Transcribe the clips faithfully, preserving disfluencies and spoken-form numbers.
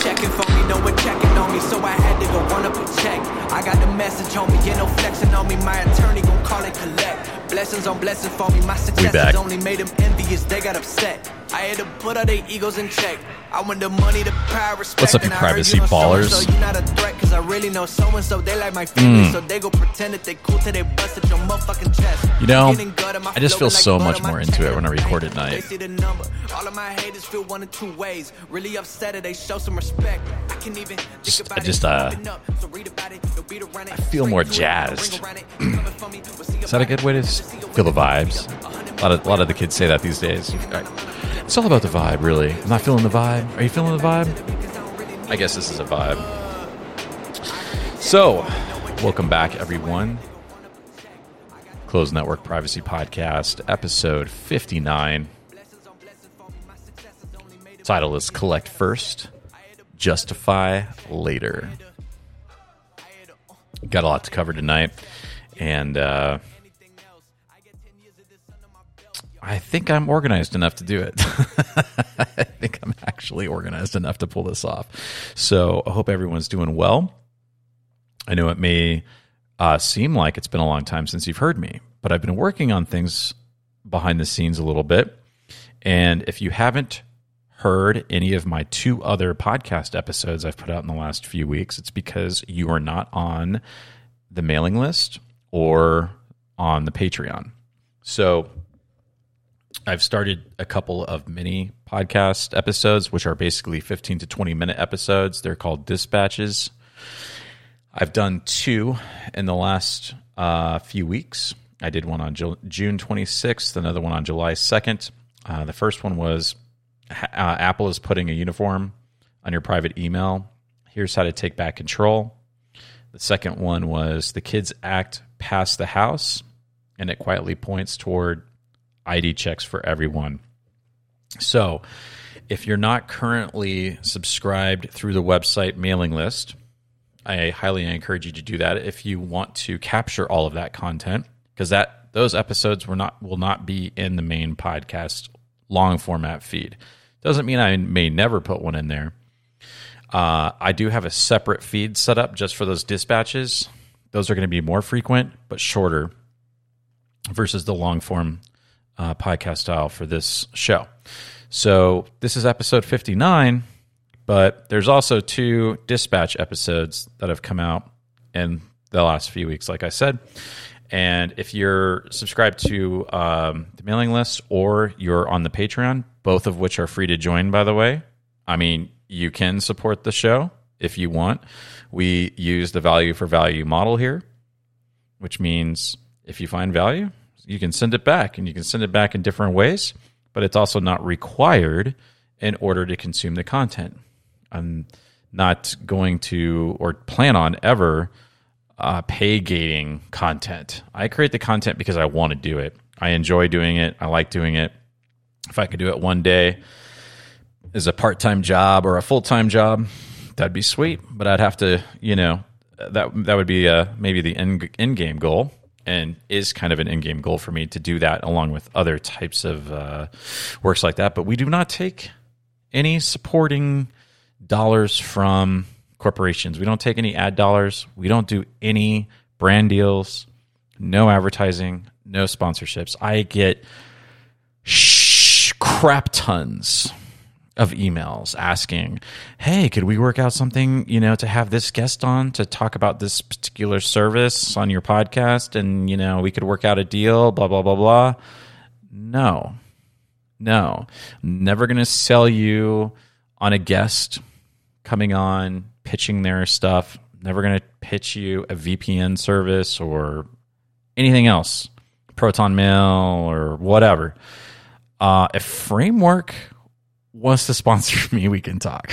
checking for me, no one checking on me, so I had to go run up a check. I got the message on me, get no flexing on me, my attorney gon' call and collect. Blessings on blessings for me, my success only made them envious, they got upset. I had to put all their egos in check. I want the money, the power, respect. What's up, you privacy ballers? So you're not a threat, cause I really know so and so. They like my family, mm. so they go pretend that they cool till they bust at your motherfucking chest. You know, I just feel so much more into it when I record at night. They see the number. All of my haters feel one of two ways. Really upset, they show some respect. I can even just, I just, uh, I feel more jazzed. Is that a good way to feel the vibes? A lot of, a lot of the kids say that these days. It's all about the vibe, really. I'm not feeling the vibe. Are you feeling the vibe? I guess this is a vibe. So, welcome back, everyone. Closed Network Privacy Podcast, episode fifty-nine. Title is Collect First, Justify Later. Got a lot to cover tonight, and uh, I think I'm organized enough to do it. I think I'm actually organized enough to pull this off. So I hope everyone's doing well. I know it may uh, seem like it's been a long time since you've heard me, but I've been working on things behind the scenes a little bit. And if you haven't heard any of my two other podcast episodes I've put out in the last few weeks, it's because you are not on the mailing list or on the Patreon. So I've started a couple of mini podcast episodes, which are basically fifteen to twenty minute episodes. They're called dispatches. I've done two in the last uh, few weeks. I did one on Ju- June twenty-sixth, another one on July second. Uh, the first one was uh, Apple is putting a uniform on your private email. Here's how to take back control. The second one was the Kids Act passed the House, and it quietly points toward I D checks for everyone. So if you're not currently subscribed through the website mailing list, I highly encourage you to do that if you want to capture all of that content, because that those episodes were not will not be in the main podcast long format feed. Doesn't mean I may never put one in there. Uh, I do have a separate feed set up just for those dispatches. Those are going to be more frequent but shorter versus the long form Uh, podcast style for this show. So this is episode fifty-nine, but there's also two dispatch episodes that have come out in the last few weeks, like I said. And if you're subscribed to um, the mailing list or you're on the Patreon, both of which are free to join, by the way, I mean, you can support the show if you want. We use the value for value model here, which means if you find value, you can send it back, and you can send it back in different ways, but it's also not required in order to consume the content. I'm not going to or plan on ever uh, pay gating content. I create the content because I want to do it. I enjoy doing it. I like doing it. If I could do it one day as a part-time job or a full-time job, that'd be sweet, but I'd have to, you know, that that would be uh, maybe the end, end game goal. And is kind of an in-game goal for me to do that along with other types of uh, works like that. But we do not take any supporting dollars from corporations. We don't take any ad dollars. We don't do any brand deals, no advertising, no sponsorships. I get sh- crap tons of emails asking, hey, could we work out something, you know, to have this guest on to talk about this particular service on your podcast, and, you know, we could work out a deal, blah, blah, blah, blah. No, no. I'm never going to sell you on a guest coming on, pitching their stuff. Never going to pitch you a V P N service or anything else, Proton Mail or whatever. Uh, if Framework wants to sponsor me, we can talk.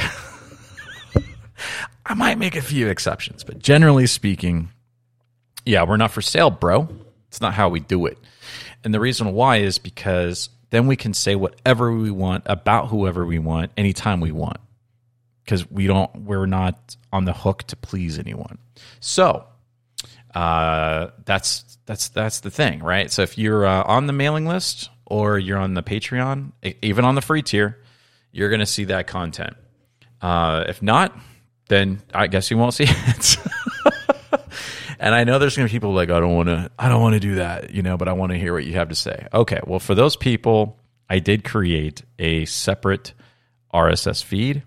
I might make a few exceptions, but generally speaking, yeah, we're not for sale, bro. It's not how we do it. And the reason why is because then we can say whatever we want about whoever we want anytime we want, because we don't, we're not on the hook to please anyone. So uh, that's that's that's the thing, right? So if you're uh, on the mailing list or you're on the Patreon, even on the free tier, you're going to see that content. Uh, if not, then I guess you won't see it. And I know there's going to be people like, I don't want to, I don't want to do that, you know, but I want to hear what you have to say. Okay. Well, for those people, I did create a separate R S S feed,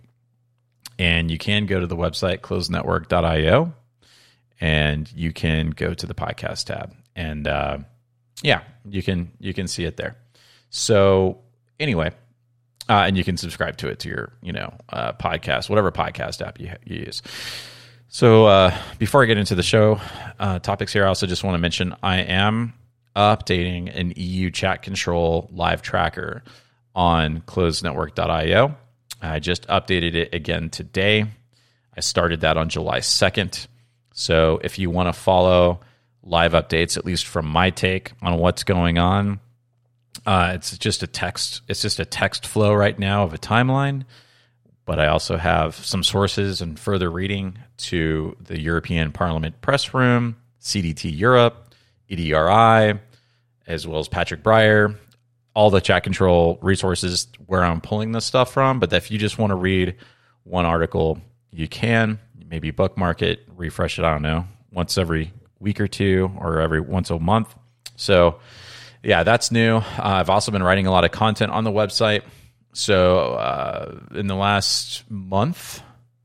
and you can go to the website closed network dot io, and you can go to the podcast tab, and uh, yeah, you can, you can see it there. So anyway, uh, and you can subscribe to it to your, you know, uh, podcast, whatever podcast app you, you use. So uh, before I get into the show uh, topics here, I also just want to mention I am updating an E U chat control live tracker on closed network dot io. I just updated it again today. I started that on July second. So if you want to follow live updates, at least from my take on what's going on, uh, it's just a text. It's just a text flow right now of a timeline. But I also have some sources and further reading to the European Parliament Press Room, C D T Europe, E D R I, as well as Patrick Breyer, all the chat control resources where I'm pulling this stuff from. But if you just want to read one article, you can. Maybe bookmark it, refresh it, I don't know, once every week or two or every once a month. So, yeah, that's new. Uh, I've also been writing a lot of content on the website. So uh, in the last month,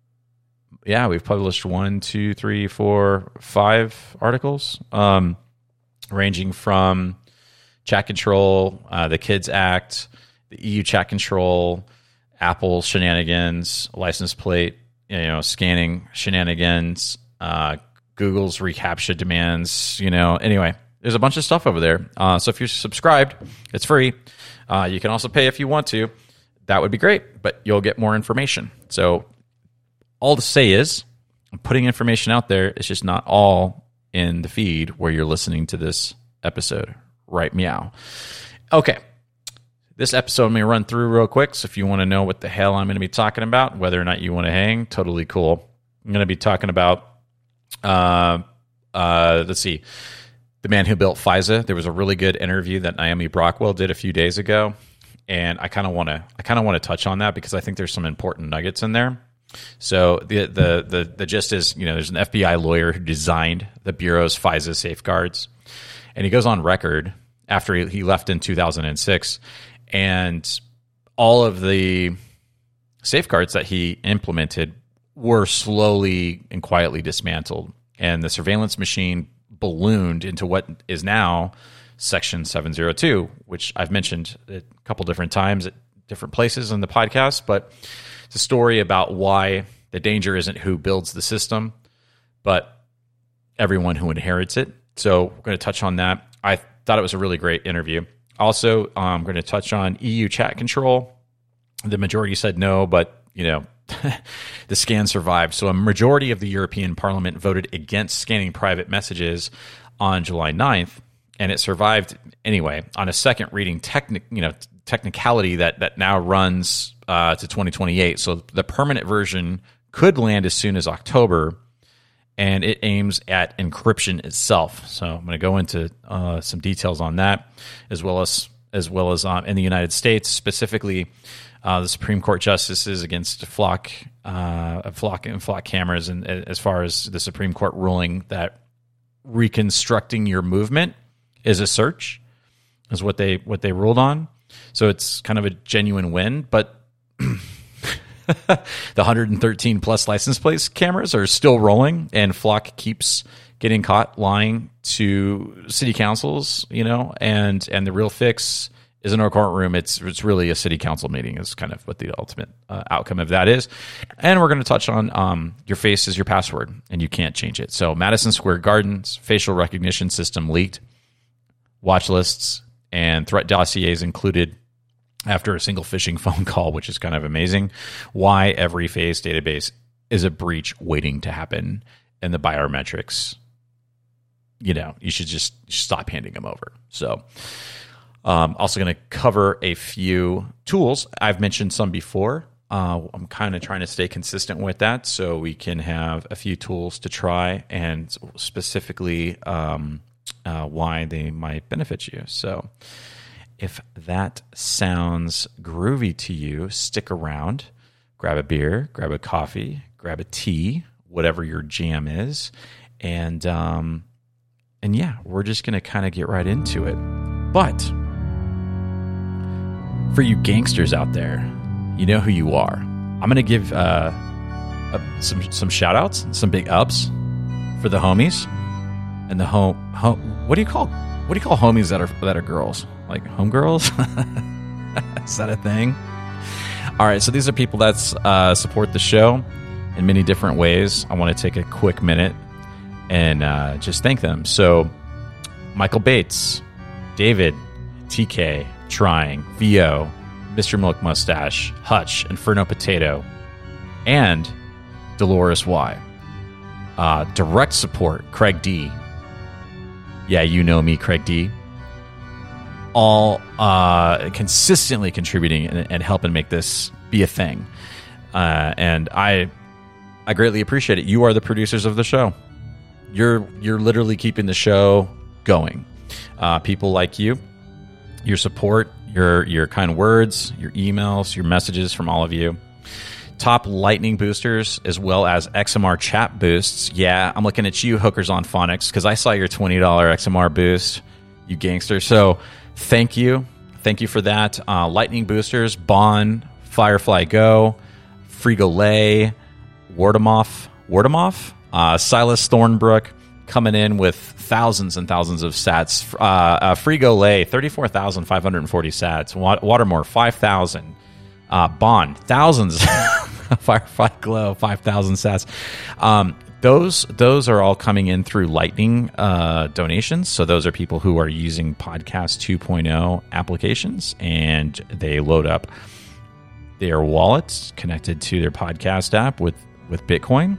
yeah, we've published one, two, three, four, five articles, um, ranging from chat control, uh, the Kids Act, the E U chat control, Apple shenanigans, license plate, you know, scanning shenanigans, uh, Google's reCAPTCHA demands. You know, anyway, there's a bunch of stuff over there. Uh, so if you're subscribed, it's free. Uh, you can also pay if you want to. That would be great, but you'll get more information. So all to say is I'm putting information out there. It's just not all in the feed where you're listening to this episode. Right, meow. Okay. This episode I'm going to run through real quick. So if you want to know what the hell I'm going to be talking about, whether or not you want to hang, totally cool. I'm going to be talking about, uh, uh, let's see, the man who built FISA. There was a really good interview that Naomi Brockwell did a few days ago. And I kind of want to, I kind of want to touch on that because I think there's some important nuggets in there. So the, the the the gist is, you know, there's an F B I lawyer who designed the Bureau's FISA safeguards, and he goes on record after he, he left in two thousand six, and all of the safeguards that he implemented were slowly and quietly dismantled, and the surveillance machine ballooned into what is now Section seven oh two, which I've mentioned a couple different times at different places in the podcast, but it's a story about why the danger isn't who builds the system, but everyone who inherits it. So we're going to touch on that. I thought it was a really great interview. Also, I'm going to touch on E U chat control. The majority said no, but, you know, the scan survived. So a majority of the European Parliament voted against scanning private messages on July ninth. And it survived anyway on a second reading technic, you know, technicality that that now runs uh, to twenty twenty-eight. So the permanent version could land as soon as October, and it aims at encryption itself. So I'm going to go into uh, some details on that, as well as as well as um, in the United States, specifically uh, the Supreme Court justices against flock uh, flock and flock cameras, and as far as the Supreme Court ruling that reconstructing your movement is a search, is what they what they ruled on. So it's kind of a genuine win, but the one hundred thirteen plus license plate cameras are still rolling, and Flock keeps getting caught lying to city councils, you know, and and the real fix isn't a courtroom. It's it's really a city council meeting is kind of what the ultimate uh, outcome of that is. And we're going to touch on um, your face is your password, and you can't change it. So Madison Square Garden's facial recognition system leaked. Watch lists and threat dossiers included after a single phishing phone call, which is kind of amazing. Why every face database is a breach waiting to happen, and the biometrics, you know, you should just stop handing them over. So um, also going to cover a few tools. I've mentioned some before. Uh, I'm kind of trying to stay consistent with that so we can have a few tools to try, and specifically um, Uh, why they might benefit you. So if that sounds groovy to you, stick around. grab a beer, grab a coffee, grab a tea, whatever your jam is. And, um, and yeah, we're just going to kind of get right into it. But for you gangsters out there, you know who you are. I'm going to give uh, uh, some some shout outs, some big ups for the homies and the home, home. What do you call what do you call homies that are that are girls? Like homegirls? Is that a thing? All right, so these are people that uh, support the show in many different ways. I want to take a quick minute and uh, just thank them. So, Michael Bates, David, T K, Trying, V O, Mister Milk Mustache, Hutch, Inferno Potato, and Dolores Y. Uh, direct support, Craig D. Yeah, you know me, Craig D. All uh, consistently contributing and, and helping make this be a thing. Uh, and I I greatly appreciate it. You are the producers of the show. You're you're literally keeping the show going. Uh, people like you, your support, your your kind words, your emails, your messages from all of you. Top lightning boosters as well as X M R chat boosts. Yeah, I'm looking at you, hookers on phonics, because I saw your twenty dollars X M R boost, you gangster. So thank you. Thank you for that. Uh, lightning boosters, Bon, Firefly Go, Frigolay, Wardemoff, Wardemoff, uh, Silas Thornbrook coming in with thousands and thousands of sats. Uh, uh, Frigolay, thirty-four thousand five hundred forty sats. Watermore, five thousand. Uh, Bond, thousands. Firefly Glow, five thousand sats. Um, those those are all coming in through Lightning uh, donations. So those are people who are using Podcast two point oh applications, and they load up their wallets connected to their podcast app with, with Bitcoin,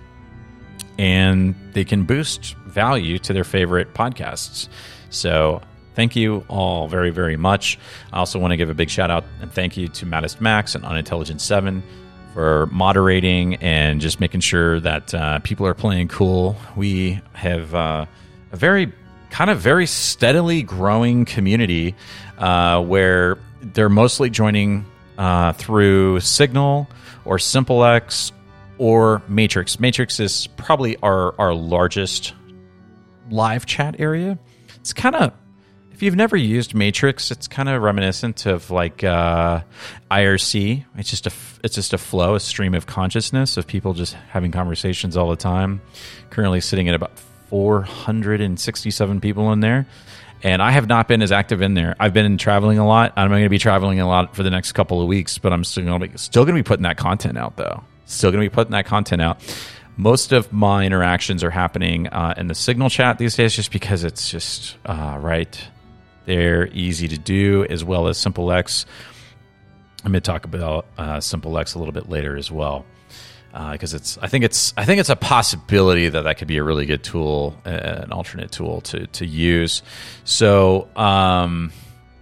and they can boost value to their favorite podcasts. So thank you all very, very much. I also want to give a big shout out and thank you to Maddest Max and Unintelligent seven for moderating and just making sure that uh, people are playing cool. We have uh, a very kind of very steadily growing community uh, where they're mostly joining uh, through Signal or SimpleX or Matrix. Matrix is probably our, our largest live chat area. It's kind of, if you've never used Matrix, it's kind of reminiscent of like uh, I R C. It's just a it's just a flow, a stream of consciousness of people just having conversations all the time. Currently sitting at about four hundred sixty-seven people in there, and I have not been as active in there. I've been traveling a lot. I'm going to be traveling a lot for the next couple of weeks, but I'm still going to be still going to be putting that content out though. Still going to be putting that content out. Most of my interactions are happening uh, in the Signal chat these days, just because it's just uh, right. They're easy to do, as well as SimpleX. I'm going to talk about uh, SimpleX a little bit later as well, because uh, it's. I think it's. I think it's a possibility that that could be a really good tool, uh, an alternate tool to to use. So, um,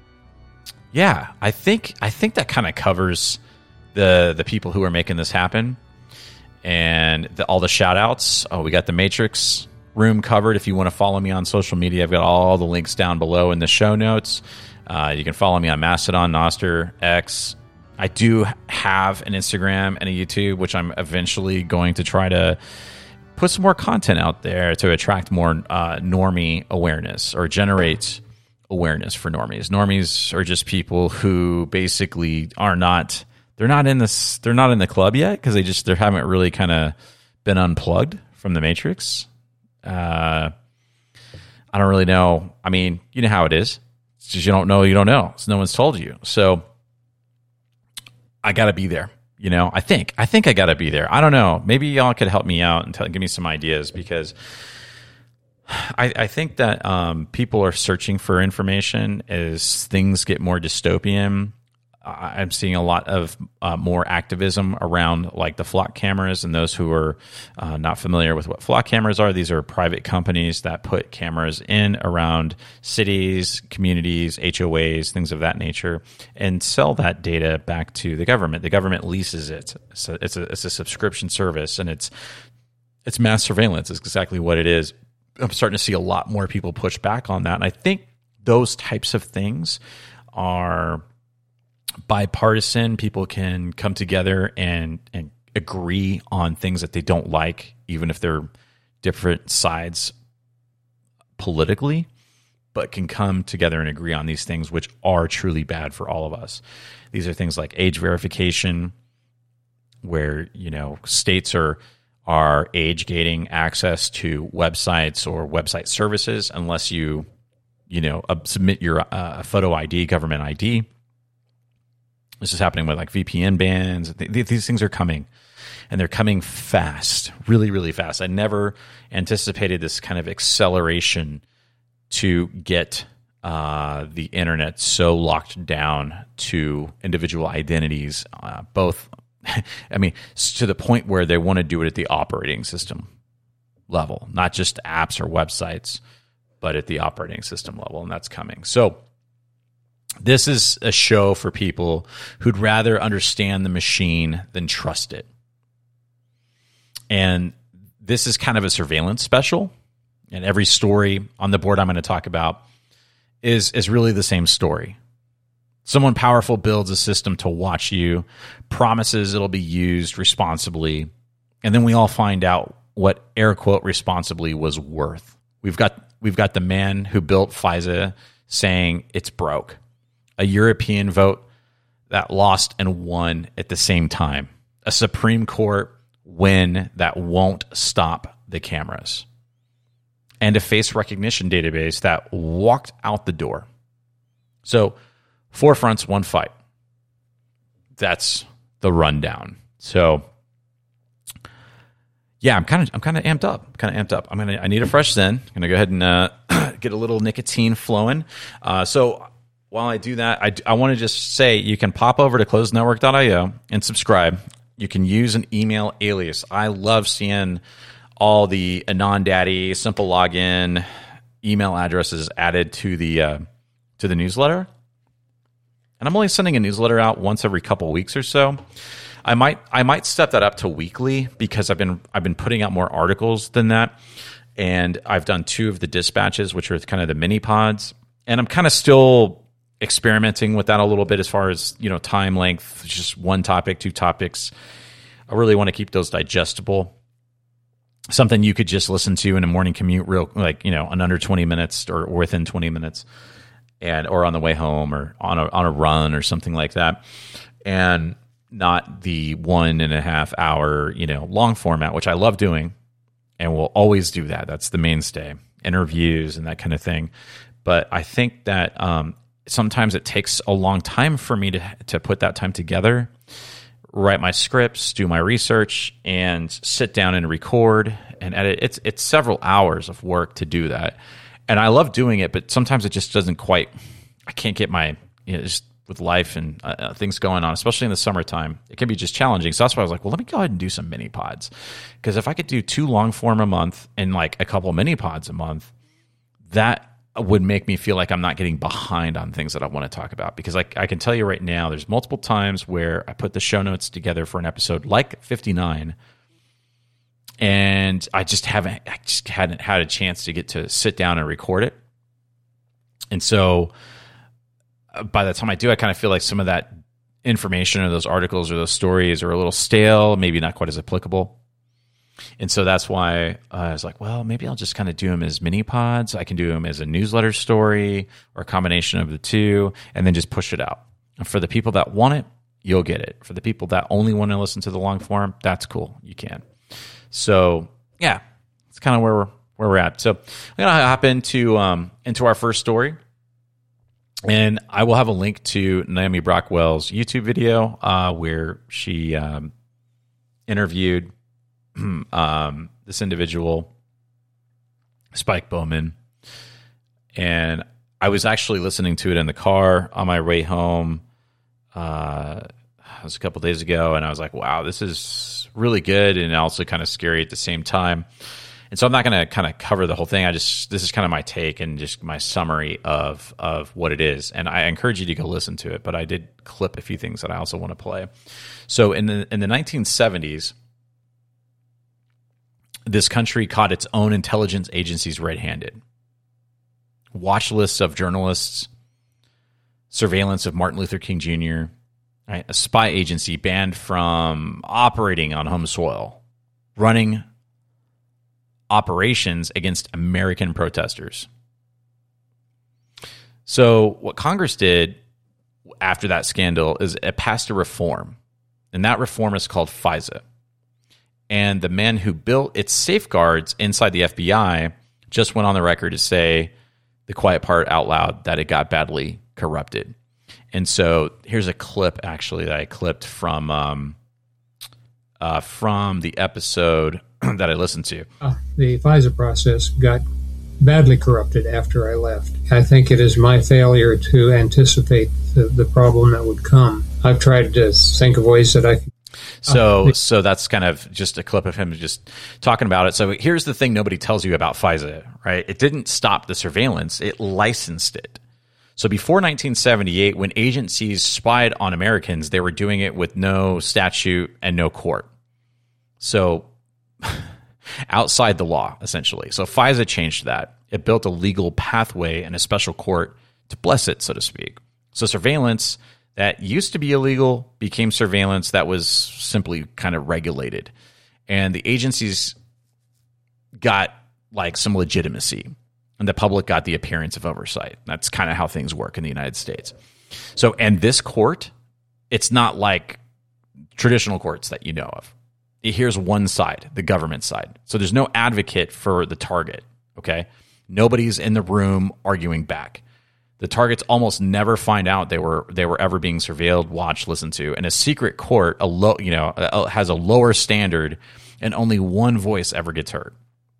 yeah, I think I think that kind of covers the the people who are making this happen, and the, all the shout outs. Oh, we got the Matrix room covered. If you want to follow me on social media, I've got all the links down below in the show notes. Uh, you can follow me on Mastodon, Nostr, X. I do have an Instagram and a YouTube, which I'm eventually going to try to put some more content out there to attract more uh, normie awareness or generate awareness for normies. Normies are just people who basically are not, they're not in this, they're not in the club yet because they just, they haven't really kind of been unplugged from the Matrix. Uh, I don't really know. I mean, you know how it is. It's just you don't know, you don't know. So no one's told you. So I got to be there. You know, I think. I think I got to be there. I don't know. Maybe y'all could help me out and tell, give me some ideas, because I, I think that um, people are searching for information as things get more dystopian. I'm seeing a lot of uh, more activism around like the flock cameras, and those who are uh, not familiar with what flock cameras are, these are private companies that put cameras in around cities, communities, H O As, things of that nature, and sell that data back to the government. The government leases it. So it's a, it's a subscription service, and it's it's mass surveillance is exactly what it is. I'm starting to see a lot more people push back on that, and I think those types of things are bipartisan. People can come together and and agree on things that they don't like, even if they're different sides politically, but can come together and agree on these things which are truly bad for all of us. These are things like age verification, where, you know, states are are age gating access to websites or website services unless you, you know, uh, submit your uh, photo I D, government I D. This is happening with like V P N bans. These things are coming, and they're coming fast, really, really fast. I never anticipated this kind of acceleration to get uh, the internet so locked down to individual identities, uh, both, I mean, to the point where they want to do it at the operating system level, not just apps or websites, but at the operating system level, and that's coming. So this is a show for people who'd rather understand the machine than trust it. And this is kind of a surveillance special. And every story on the board I'm going to talk about is, is really the same story. Someone powerful builds a system to watch you, promises it'll be used responsibly, and then we all find out what air quote responsibly was worth. We've got we've got the man who built FISA saying it's broke. A European vote that lost and won at the same time. A Supreme Court win that won't stop the cameras. And a face recognition database that walked out the door. So, four fronts, one fight. That's the rundown. So, yeah, I'm kind of I'm kind of amped up. Kind of amped up. I'm gonna I need a fresh Zen. I'm gonna go ahead and uh, get a little nicotine flowing. Uh, so while I do that, I I want to just say you can pop over to closed network dot io and subscribe. You can use an email alias. I love seeing all the Anon Daddy simple login email addresses added to the uh, to the newsletter. And I'm only sending a newsletter out once every couple of weeks or so. I might I might step that up to weekly because I've been I've been putting out more articles than that, and I've done two of the dispatches, which are kind of the mini pods, and I'm kind of still experimenting with that a little bit as far as, you know, time length, just one topic, two topics. I really want to keep those digestible. Something you could just listen to in a morning commute, real like, you know, in under twenty minutes or within twenty minutes, and or on the way home or on a on a run or something like that, and not the one and a half hour, you know, long format, which I love doing, and will always do that. That's the mainstay, interviews and that kind of thing. But I think that um, sometimes it takes a long time for me to to put that time together, write my scripts, do my research, and sit down and record and edit. It's it's several hours of work to do that. And I love doing it, but sometimes it just doesn't quite, I can't get my, you know, just with life and uh, things going on, especially in the summertime, it can be just challenging. So that's why I was like, well, let me go ahead and do some mini pods. Because if I could do two long form a month and like a couple mini pods a month, that would make me feel like I'm not getting behind on things that I want to talk about. Because like I can tell you right now, there's multiple times where I put the show notes together for an episode like fifty-nine, and I just haven't, I just hadn't had a chance to get to sit down and record it. And so by the time I do, I kind of feel like some of that information or those articles or those stories are a little stale, maybe not quite as applicable. And so that's why uh, I was like, well, maybe I'll just kind of do them as mini pods. I can do them as a newsletter story or a combination of the two, and then just push it out. And for the people that want it, you'll get it. For the people that only want to listen to the long form, that's cool. You can. So yeah, it's kind of where we're where we're at. So I'm gonna hop into um, into our first story, and I will have a link to Naomi Brockwell's YouTube video uh, where she um, interviewed um, this individual, Spike Bowman, and I was actually listening to it in the car on my way home. Uh, it was a couple days ago, and I was like, wow, this is really good and also kind of scary at the same time. And so I'm not going to kind of cover the whole thing. I just, this is kind of my take and just my summary of, of what it is. And I encourage you to go listen to it, but I did clip a few things that I also want to play. So in the, in the nineteen seventies, this country caught its own intelligence agencies red-handed. Watch lists of journalists, surveillance of Martin Luther King Junior, right? A spy agency banned from operating on home soil, running operations against American protesters. So what Congress did after that scandal is it passed a reform, and that reform is called FISA. And the man who built its safeguards inside the F B I just went on the record to say the quiet part out loud that it got badly corrupted. And so here's a clip actually that I clipped from um, uh, from the episode that I listened to. Uh, the FISA process got badly corrupted after I left. I think it is my failure to anticipate the, the problem that would come. I've tried to think of ways that I could. So, so that's kind of just a clip of him just talking about it. So here's the thing nobody tells you about FISA, right? It didn't stop the surveillance. It licensed it. So before nineteen seventy-eight, when agencies spied on Americans, they were doing it with no statute and no court. So outside the law, essentially. So FISA changed that. It built a legal pathway and a special court to bless it, so to speak. So surveillance that used to be illegal became surveillance that was simply kind of regulated. And the agencies got like some legitimacy, and the public got the appearance of oversight. That's kind of how things work in the United States. So, and this court, it's not like traditional courts that you know of. Here's one side, the government side. So there's no advocate for the target, okay? Nobody's in the room arguing back. The targets almost never find out they were they were ever being surveilled, watched, listened to. And a secret court, a low, you know, a, has a lower standard, and only one voice ever gets heard.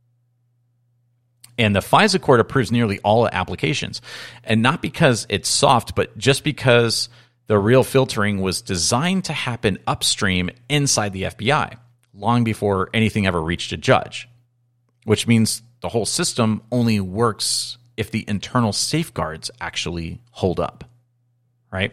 And the FISA court approves nearly all applications, and not because it's soft, but just because the real filtering was designed to happen upstream inside the F B I, long before anything ever reached a judge, which means the whole system only works if the internal safeguards actually hold up, right?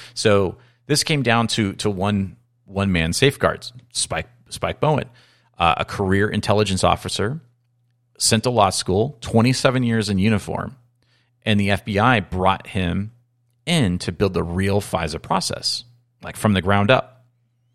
So this came down to to one one man safeguards, Spike Spike Bowen, uh, a career intelligence officer, sent to law school, twenty-seven years in uniform, and the F B I brought him in to build the real FISA process, like from the ground up.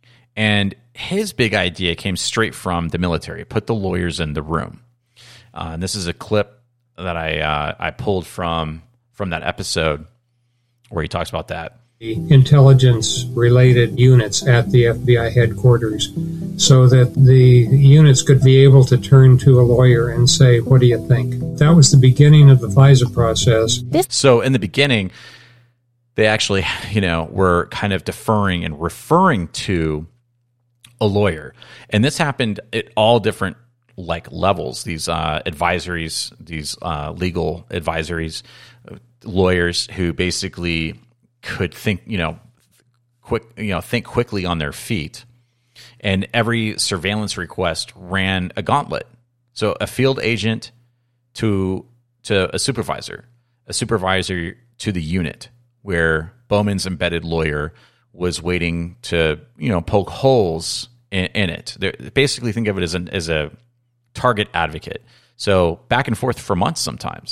And his big idea came straight from the military, put the lawyers in the room. Uh, and this is a clip that I uh, I pulled from from that episode where he talks about that. The intelligence-related units at the F B I headquarters, so that the units could be able to turn to a lawyer and say, "What do you think?" That was the beginning of the FISA process. So in the beginning, they actually, you know, were kind of deferring and referring to a lawyer, and this happened at all different like levels, these uh, advisories, these uh, legal advisories, uh, lawyers who basically could think, you know, quick, you know, think quickly on their feet. And every surveillance request ran a gauntlet. So a field agent to to a supervisor, a supervisor to the unit, where Bowman's embedded lawyer was waiting to, you know, poke holes in, in it. They're, basically, think of it as an as a target advocate. So back and forth for months sometimes.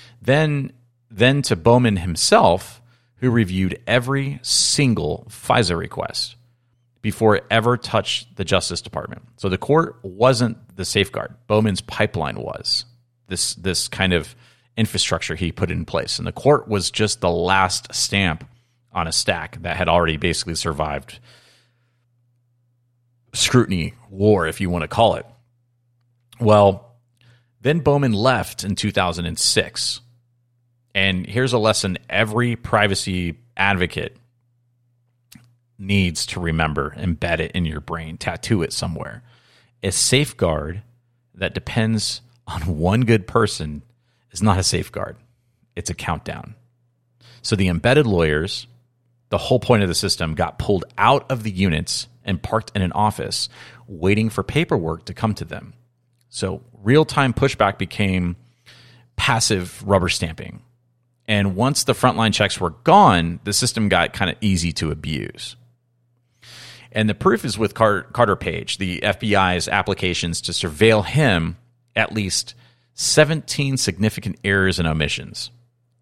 Then then to Bowman himself, who reviewed every single FISA request before it ever touched the Justice Department. So the court wasn't the safeguard. Bowman's pipeline was this this kind of infrastructure he put in place. And the court was just the last stamp on a stack that had already basically survived scrutiny, war, if you want to call it. Well, then Bowman left in two thousand six. And here's a lesson every privacy advocate needs to remember, embed it in your brain, tattoo it somewhere. A safeguard that depends on one good person is not a safeguard. It's a countdown. So the embedded lawyers, the whole point of the system, got pulled out of the units and parked in an office waiting for paperwork to come to them. So real-time pushback became passive rubber stamping. And once the frontline checks were gone, the system got kind of easy to abuse. And the proof is with Car- Carter Page, the F B I's applications to surveil him, at least seventeen significant errors and omissions.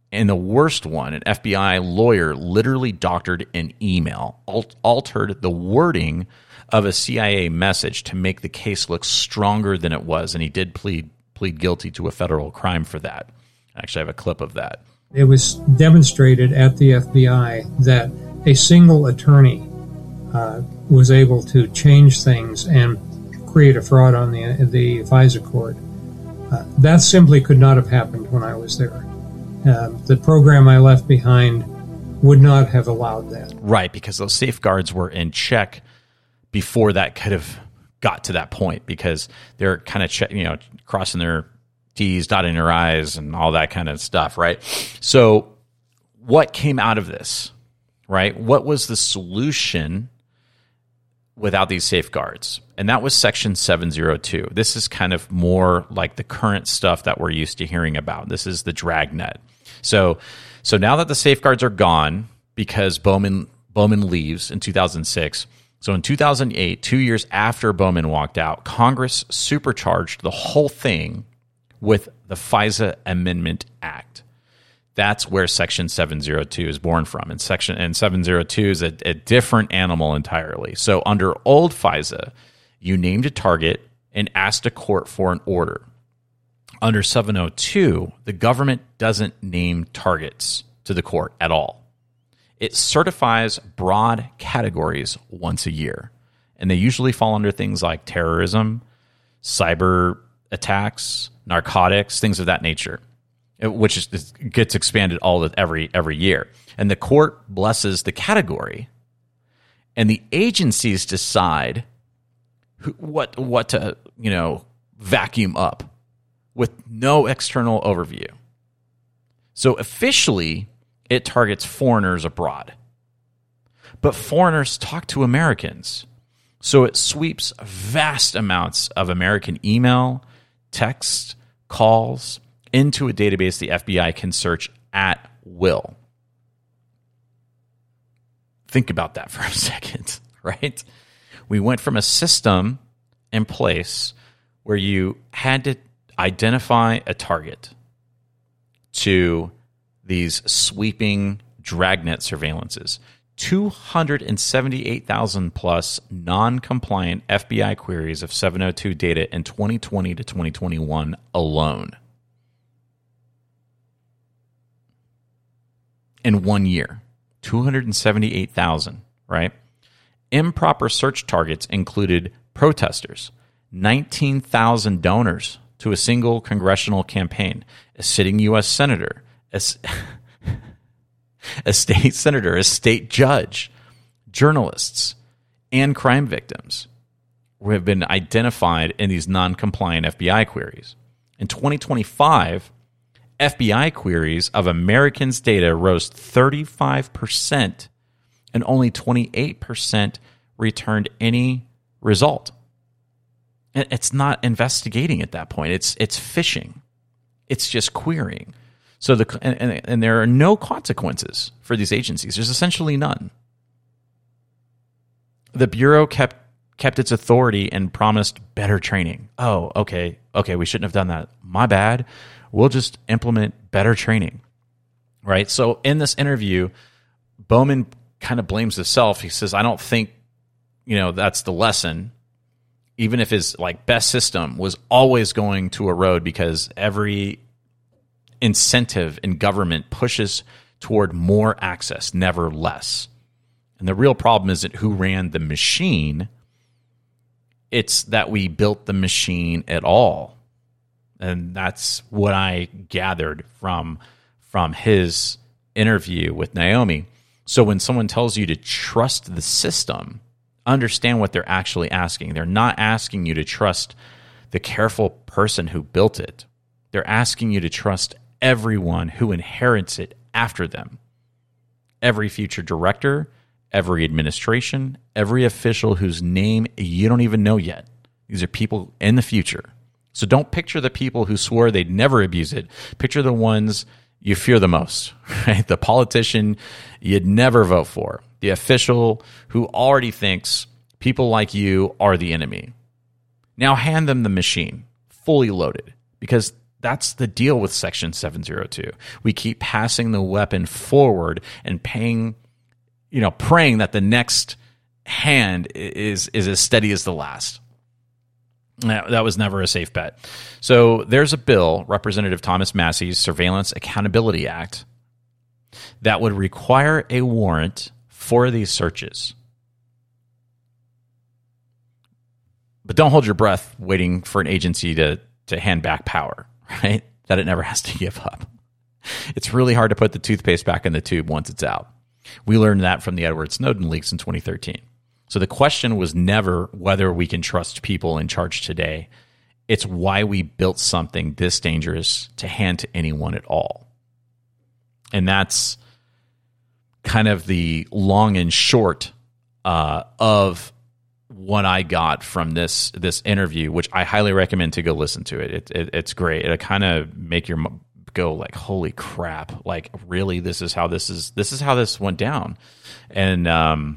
in the worst one, an F B I lawyer literally doctored an email, al- altered the wording of a C I A message to make the case look stronger than it was, and he did plead plead guilty to a federal crime for that. Actually, I have a clip of that. It was demonstrated at the F B I that a single attorney uh, was able to change things and create a fraud on the the FISA court. Uh, that simply could not have happened when I was there. Uh, the program I left behind would not have allowed that. Right, because those safeguards were in check before that could have got to that point, because they're kind of che- you know crossing their T's, dotting their I's, and all that kind of stuff, right? So what came out of this, right? What was the solution without these safeguards? And that was Section seven oh two. This is kind of more like the current stuff that we're used to hearing about. This is the dragnet. So, so now that the safeguards are gone because Bowman Bowman leaves in two thousand six, so in two thousand eight, two years after Bowman walked out, Congress supercharged the whole thing with the FISA Amendment Act. That's where Section seven oh two is born from. And Section and seven oh two is a, a different animal entirely. So under old FISA, you named a target and asked a court for an order. Under seven oh two, the government doesn't name targets to the court at all. It certifies broad categories once a year, and they usually fall under things like terrorism, cyber attacks, narcotics, things of that nature, which is, gets expanded all the, every every year. And the court blesses the category, and the agencies decide who, what what to you know vacuum up with no external overview. So officially, it targets foreigners abroad, but foreigners talk to Americans, so it sweeps vast amounts of American email, text, calls into a database the F B I can search at will. Think about that for a second, right? We went from a system in place where you had to identify a target to these sweeping dragnet surveillances. two hundred seventy-eight thousand plus non-compliant F B I queries of seven oh two data in twenty twenty to twenty twenty-one alone. In one year, two hundred seventy-eight thousand, right? Improper search targets included protesters, nineteen thousand donors to a single congressional campaign, a sitting U S senator, a, a state senator, a state judge, journalists, and crime victims who have been identified in these non-compliant F B I queries. In twenty twenty-five, F B I queries of Americans' data rose thirty-five percent, and only twenty-eight percent returned any result. It's not investigating at that point. It's it's phishing. It's just querying. So the and, and there are no consequences for these agencies. There's essentially none. The Bureau kept kept its authority and promised better training. Oh, okay, okay, we shouldn't have done that. My bad. We'll just implement better training, right? So in this interview, Bowman kind of blames himself. He says, "I don't think, you know, that's the lesson." Even if his like best system was always going to erode because every incentive in government pushes toward more access, never less. And the real problem isn't who ran the machine. It's that we built the machine at all. And that's what I gathered from, from his interview with Naomi. So when someone tells you to trust the system, understand what they're actually asking. They're not asking you to trust the careful person who built it. They're asking you to trust everyone who inherits it after them. Every future director, every administration, every official whose name you don't even know yet. These are people in the future. So don't picture the people who swore they'd never abuse it. Picture the ones you fear the most, right? The politician you'd never vote for. The official who already thinks people like you are the enemy. Now hand them the machine, fully loaded, because That's the deal with Section seven oh two. We keep passing the weapon forward and paying, you know, praying that the next hand is is as steady as the last. That, that was never a safe bet. So there's a bill, Representative Thomas Massey's Surveillance Accountability Act, that would require a warrant for these searches. But don't hold your breath waiting for an agency to, to hand back power, right? That it never has to give up. It's really hard to put the toothpaste back in the tube once it's out. We learned that from the Edward Snowden leaks in twenty thirteen. So the question was never whether we can trust people in charge today. It's why we built something this dangerous to hand to anyone at all. And that's kind of the long and short uh, of what I got from this this interview, which I highly recommend to go listen to it. it, it it's great. It'll kind of make your go like, holy crap! Like, really, this is how this is. This is how this went down, and um,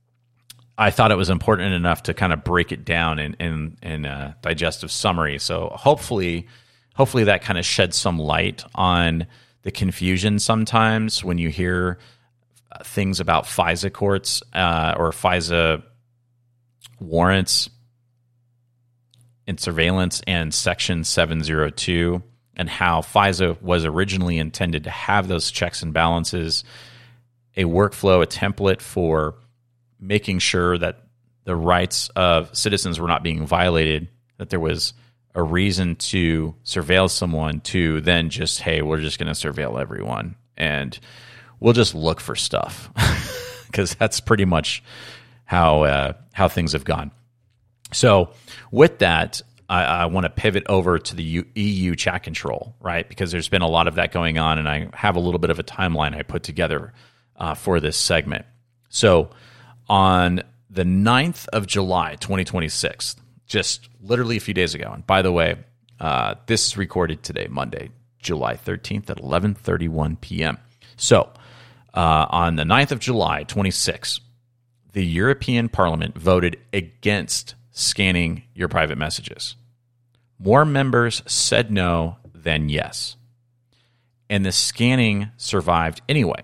I thought it was important enough to kind of break it down in in, in a digestive summary. So hopefully, hopefully that kind of sheds some light on the confusion sometimes when you hear things about FISA courts uh, or FISA warrants and surveillance and Section seven oh two, and how FISA was originally intended to have those checks and balances, a workflow, a template for making sure that the rights of citizens were not being violated, that there was a reason to surveil someone to then just, hey, we're just going to surveil everyone and we'll just look for stuff, because that's pretty much how uh, how things have gone. So with that, I, I want to pivot over to the U, E U chat control, right? Because there's been a lot of that going on, and I have a little bit of a timeline I put together uh, for this segment. So on the ninth of July, twenty twenty-six, just literally a few days ago, and by the way, uh, this is recorded today, Monday, July thirteenth at eleven thirty-one p.m. So uh, on the ninth of July, twenty-six, the European Parliament voted against scanning your private messages. More members said no than yes. And the scanning survived anyway.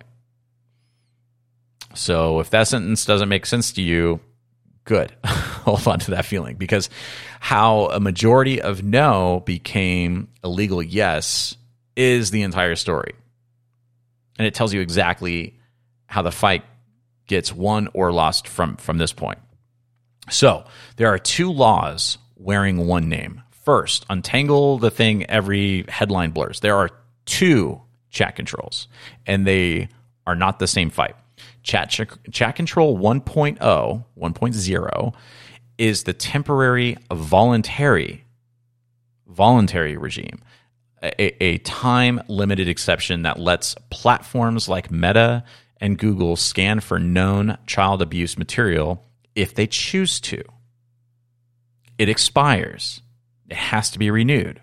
So if that sentence doesn't make sense to you, good. Hold on to that feeling, because how a majority of no became a legal yes is the entire story. And it tells you exactly how the fight gets won or lost from, from this point. So there are two laws wearing one name. First, untangle the thing every headline blurs. There are two chat controls, and they are not the same fight. Chat, chat control one point oh, one point oh is the temporary voluntary, voluntary regime, a, a time-limited exception that lets platforms like Meta and Google scan for known child abuse material if they choose to. It expires. It has to be renewed.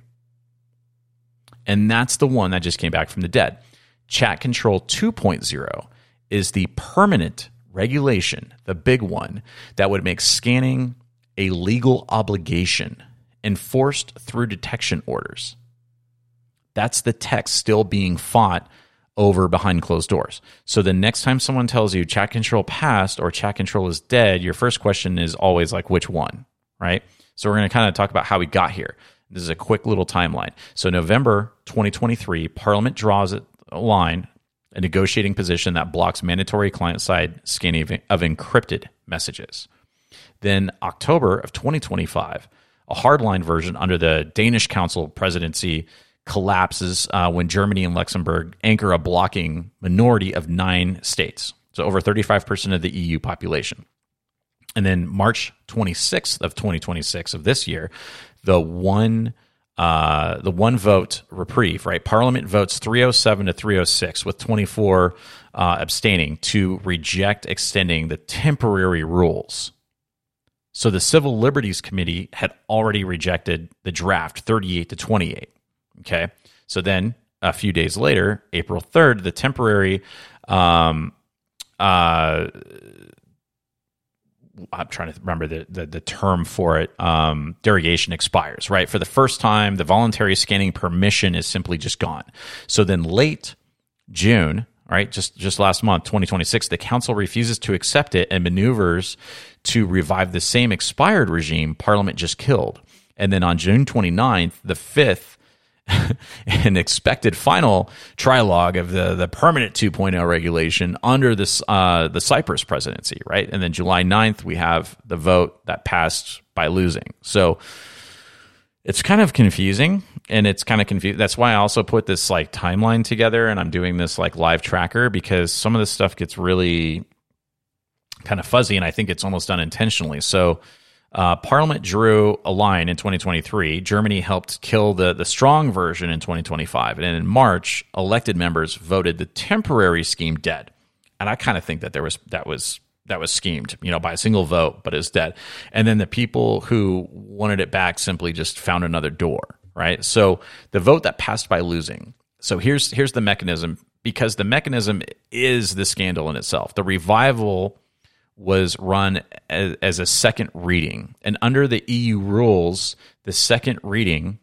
And that's the one that just came back from the dead. Chat Control two point oh is the permanent regulation, the big one, that would make scanning a legal obligation enforced through detection orders. That's the text still being fought over behind closed doors. So the next time someone tells you chat control passed or chat control is dead, your first question is always like, which one, right? So we're going to kind of talk about how we got here. This is a quick little timeline. So November twenty twenty-three, Parliament draws a line, a negotiating position that blocks mandatory client-side scanning of, of encrypted messages. Then October of twenty twenty-five, a hardline version under the Danish Council presidency collapses uh, when Germany and Luxembourg anchor a blocking minority of nine states, so over thirty-five percent of the E U population. And then March twenty-sixth of twenty twenty-six of this year, the one uh, the one vote reprieve, right? Parliament votes three oh seven to three oh six with twenty-four uh, abstaining to reject extending the temporary rules. So the Civil Liberties Committee had already rejected the draft thirty-eight to twenty-eight. Okay, so then a few days later, April third, the temporary um, uh, I'm trying to remember the, the, the term for it, um, derogation expires, right? For the first time, the voluntary scanning permission is simply just gone. So then late June, right, just, just last month, twenty twenty-six, the council refuses to accept it and maneuvers to revive the same expired regime Parliament just killed. And then on June twenty-ninth, the fifth an expected final trilogue of the, the permanent two point oh regulation under this uh, the Cyprus presidency, right? And then July ninth, we have the vote that passed by losing. So it's kind of confusing, and it's kind of confusing. That's why I also put this like timeline together, and I'm doing this like live tracker, because some of this stuff gets really kind of fuzzy, and I think it's almost done intentionally. So Uh, Parliament drew a line in twenty twenty-three. Germany helped kill the, the strong version in twenty twenty-five. And in March, elected members voted the temporary scheme dead. And I kind of think that there was that was that was schemed, you know, by a single vote, but it's dead. And then the people who wanted it back simply just found another door, right? So the vote that passed by losing. So here's here's the mechanism, because the mechanism is the scandal in itself. The revival was run as, as a second reading. And under the E U rules, the second reading,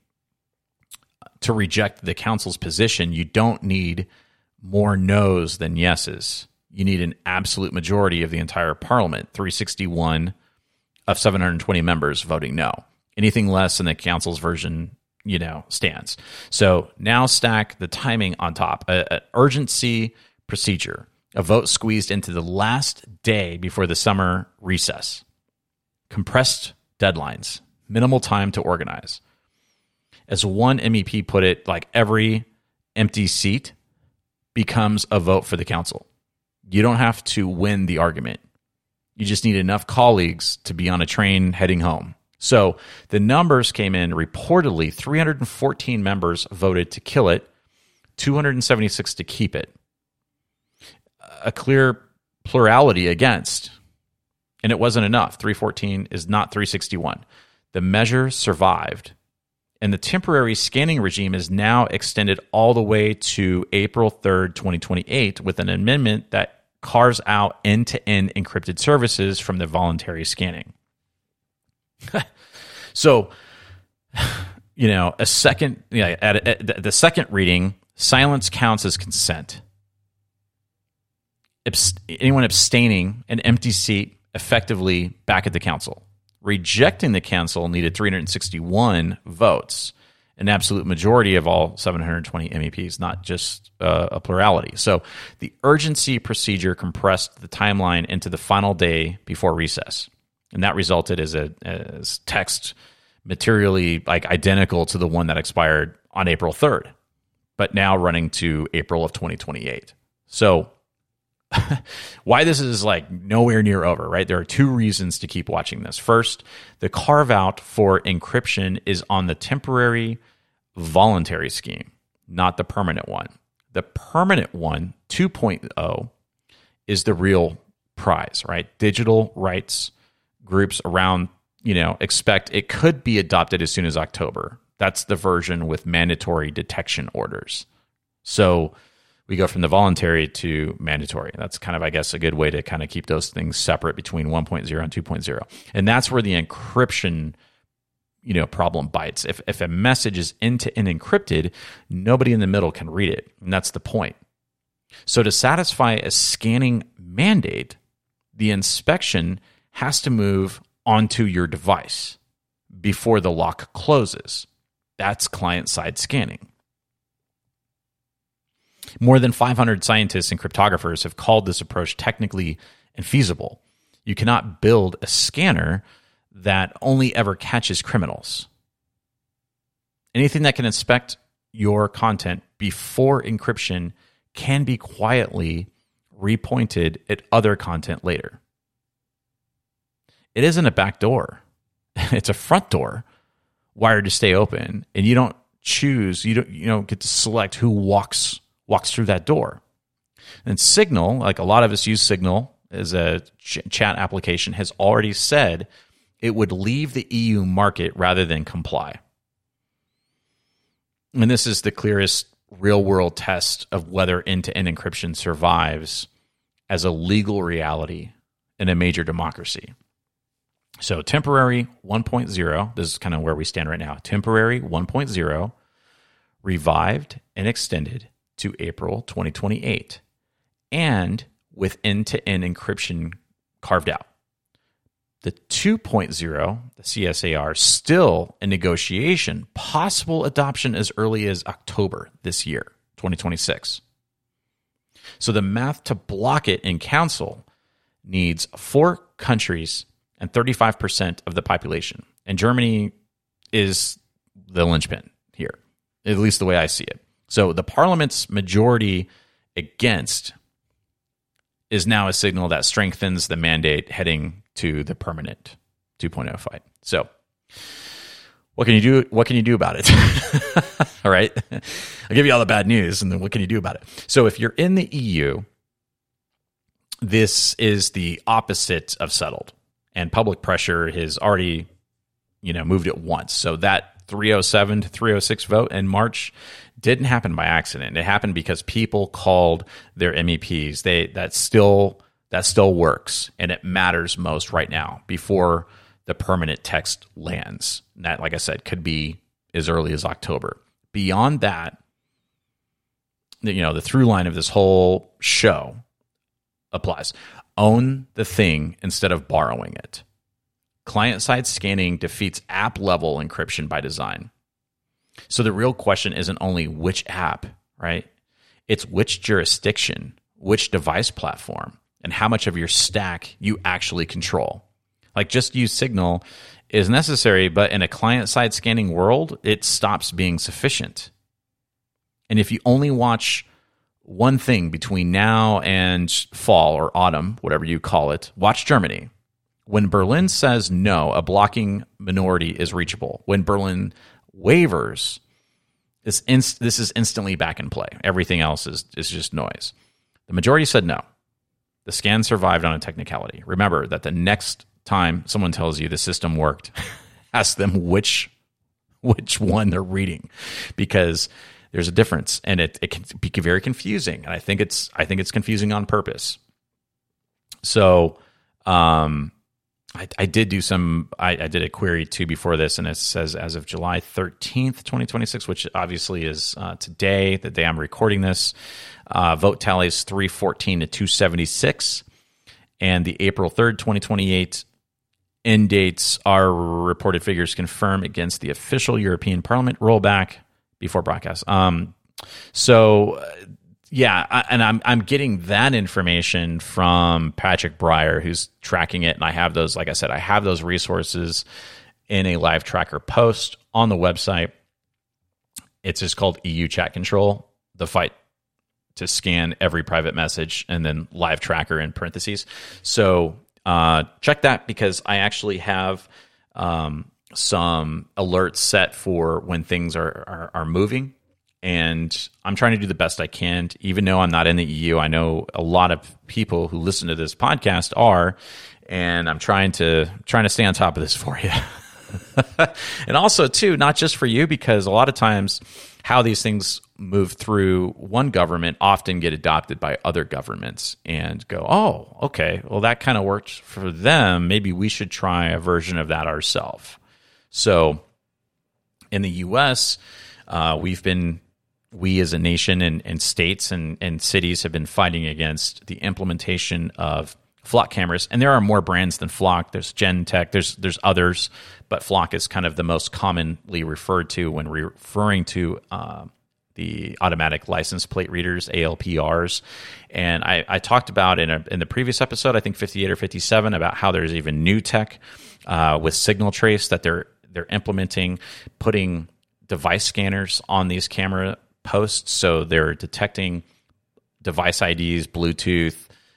to reject the council's position, you don't need more no's than yeses. You need an absolute majority of the entire parliament, three sixty-one of seven hundred twenty members voting no. Anything less than the council's version, you know, stands. So now stack the timing on top. An urgency procedure. A vote squeezed into the last day before the summer recess. Compressed deadlines. Minimal time to organize. As one M E P put it, like every empty seat becomes a vote for the council. You don't have to win the argument. You just need enough colleagues to be on a train heading home. So the numbers came in reportedly three hundred fourteen members voted to kill it, two hundred seventy-six to keep it. A clear plurality against, and it wasn't enough. three fourteen is not three sixty-one. The measure survived, and the temporary scanning regime is now extended all the way to April third, twenty twenty-eight, with an amendment that carves out end-to-end encrypted services from the voluntary scanning. So, you know, a second, yeah, at, at the second reading, silence counts as consent. Anyone abstaining, an empty seat, effectively back at the council. Rejecting the council needed three hundred sixty-one votes, an absolute majority of all seven hundred twenty M E Ps, not just uh, a plurality. So the urgency procedure compressed the timeline into the final day before recess, and that resulted as a as text materially like identical to the one that expired on April third, but now running to April of twenty twenty-eight. So why this is like nowhere near over, right? There are two reasons to keep watching this. First, the carve out for encryption is on the temporary voluntary scheme, not the permanent one. The permanent one, two point oh, is the real prize, right? Digital rights groups around, you know, expect it could be adopted as soon as October. That's the version with mandatory detection orders. So we go from the voluntary to mandatory. That's kind of, I guess, a good way to kind of keep those things separate between one point oh and two point oh. And that's where the encryption, you know, problem bites. If if a message is end-to-end encrypted, nobody in the middle can read it. And that's the point. So to satisfy a scanning mandate, the inspection has to move onto your device before the lock closes. That's client-side scanning. More than five hundred scientists and cryptographers have called this approach technically infeasible. You cannot build a scanner that only ever catches criminals. Anything that can inspect your content before encryption can be quietly repointed at other content later. It isn't a back door. It's a front door wired to stay open, and you don't choose, you don't, you don't get to select who walks walks through that door. And Signal, like a lot of us use Signal as a ch- chat application, has already said it would leave the E U market rather than comply. And this is the clearest real-world test of whether end-to-end encryption survives as a legal reality in a major democracy. So temporary one point oh, this is kind of where we stand right now. Temporary one point oh, revived and extended to April twenty twenty-eight, and with end-to-end encryption carved out. The two point oh, the C S A R, still in negotiation, possible adoption as early as October this year, twenty twenty-six. So the math to block it in council needs four countries and thirty-five percent of the population. And Germany is the linchpin here, at least the way I see it. So the parliament's majority against is now a signal that strengthens the mandate heading to the permanent two point oh fight. So what can you do? What can you do about it? All right. I'll give you all the bad news, and then what can you do about it? So if you're in the E U, this is the opposite of settled. And public pressure has already, you know, moved it once. So that three oh seven to three oh six vote in March didn't happen by accident. It happened because people called their M E Ps. They that still that still works, and it matters most right now before the permanent text lands. And that, like I said, could be as early as October. Beyond that, you know, the through line of this whole show applies. Own the thing instead of borrowing it. Client-side scanning defeats app-level encryption by design. So the real question isn't only which app, right? It's which jurisdiction, which device platform, and how much of your stack you actually control. Like, just use Signal is necessary, but in a client-side scanning world, it stops being sufficient. And if you only watch one thing between now and fall or autumn, whatever you call it, watch Germany. When Berlin says no, a blocking minority is reachable. When Berlin wavers, this, inst- this is instantly back in play. Everything else is, is just noise. The majority said no. The scan survived on a technicality. Remember that the next time someone tells you the system worked, ask them which which one they're reading, because there's a difference, and it, it can be very confusing. And I think it's I think it's confusing on purpose. So um, I, I did do some I, I did a query too before this, and it says as of July thirteenth, twenty twenty-six, which obviously is uh, today, the day I'm recording this. Uh, vote tallies three fourteen to two seventy-six, and the April third, twenty twenty-eight end dates are reported figures confirmed against the official European Parliament rollback before broadcast. Um, so uh, yeah, I, and I'm I'm getting that information from Patrick Breyer, who's tracking it, and I have those. Like I said, I have those resources in a live tracker post on the website. It's just called E U Chat Control: The Fight to Scan Every Private Message, and then live tracker in parentheses. So uh, check that, because I actually have um, some alerts set for when things are, are are moving, and I'm trying to do the best I can. To, even though I'm not in the E U, I know a lot of people who listen to this podcast are, and I'm trying to trying to stay on top of this for you. And also, too, not just for you, because a lot of times how these things move through one government often get adopted by other governments and go, oh, okay, well, that kind of worked for them. Maybe we should try a version of that ourselves. So in the U S, uh, we've been, we as a nation and, and states and, and cities have been fighting against the implementation of Flock cameras, and there are more brands than Flock. There's Gentek, there's there's others, but Flock is kind of the most commonly referred to when re- referring to uh, the automatic license plate readers, A L P Rs. And I, I talked about in a, in the previous episode, I think fifty-eight or fifty-seven, about how there's even new tech uh, with Signal Trace that they're they're implementing, putting device scanners on these camera posts, so they're detecting device I Ds, Bluetooth,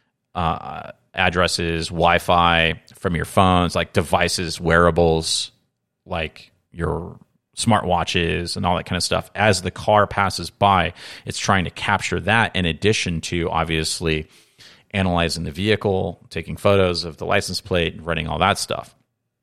uh, addresses, Wi-Fi from your phones, like devices, wearables, like your smartwatches and all that kind of stuff. As the car passes by, it's trying to capture that, in addition to obviously analyzing the vehicle, taking photos of the license plate, running all that stuff.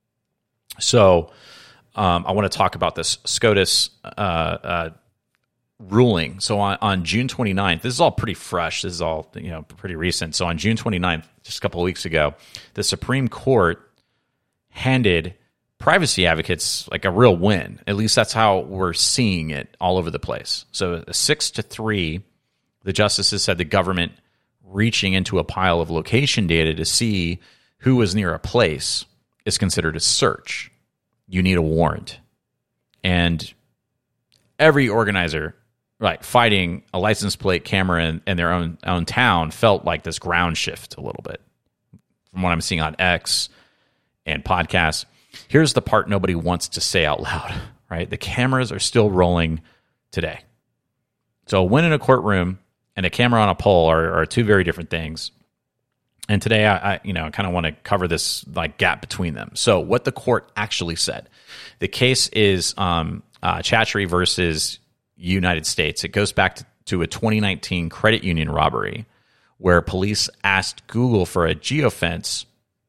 So um, I want to talk about this SCOTUS uh, uh, ruling. So on, on June twenty-ninth, this is all pretty fresh. This is all, you know, pretty recent. So on June twenty-ninth, just a couple of weeks ago, the Supreme Court handed privacy advocates like a real win. At least that's how we're seeing it all over the place. So a six to three, the justices said the government reaching into a pile of location data to see who was near a place is considered a search. You need a warrant. And every organizer, like fighting a license plate camera in, in their own own town, felt like this ground shift a little bit from what I'm seeing on X and podcasts. Here's the part nobody wants to say out loud, right? The cameras are still rolling today. So a win in a courtroom and a camera on a pole are, are two very different things. And today, I, I you know, kind of want to cover this like gap between them. So what the court actually said, the case is um, uh, Chatchery versus United States. It goes back to, to a twenty nineteen credit union robbery where police asked Google for a geofence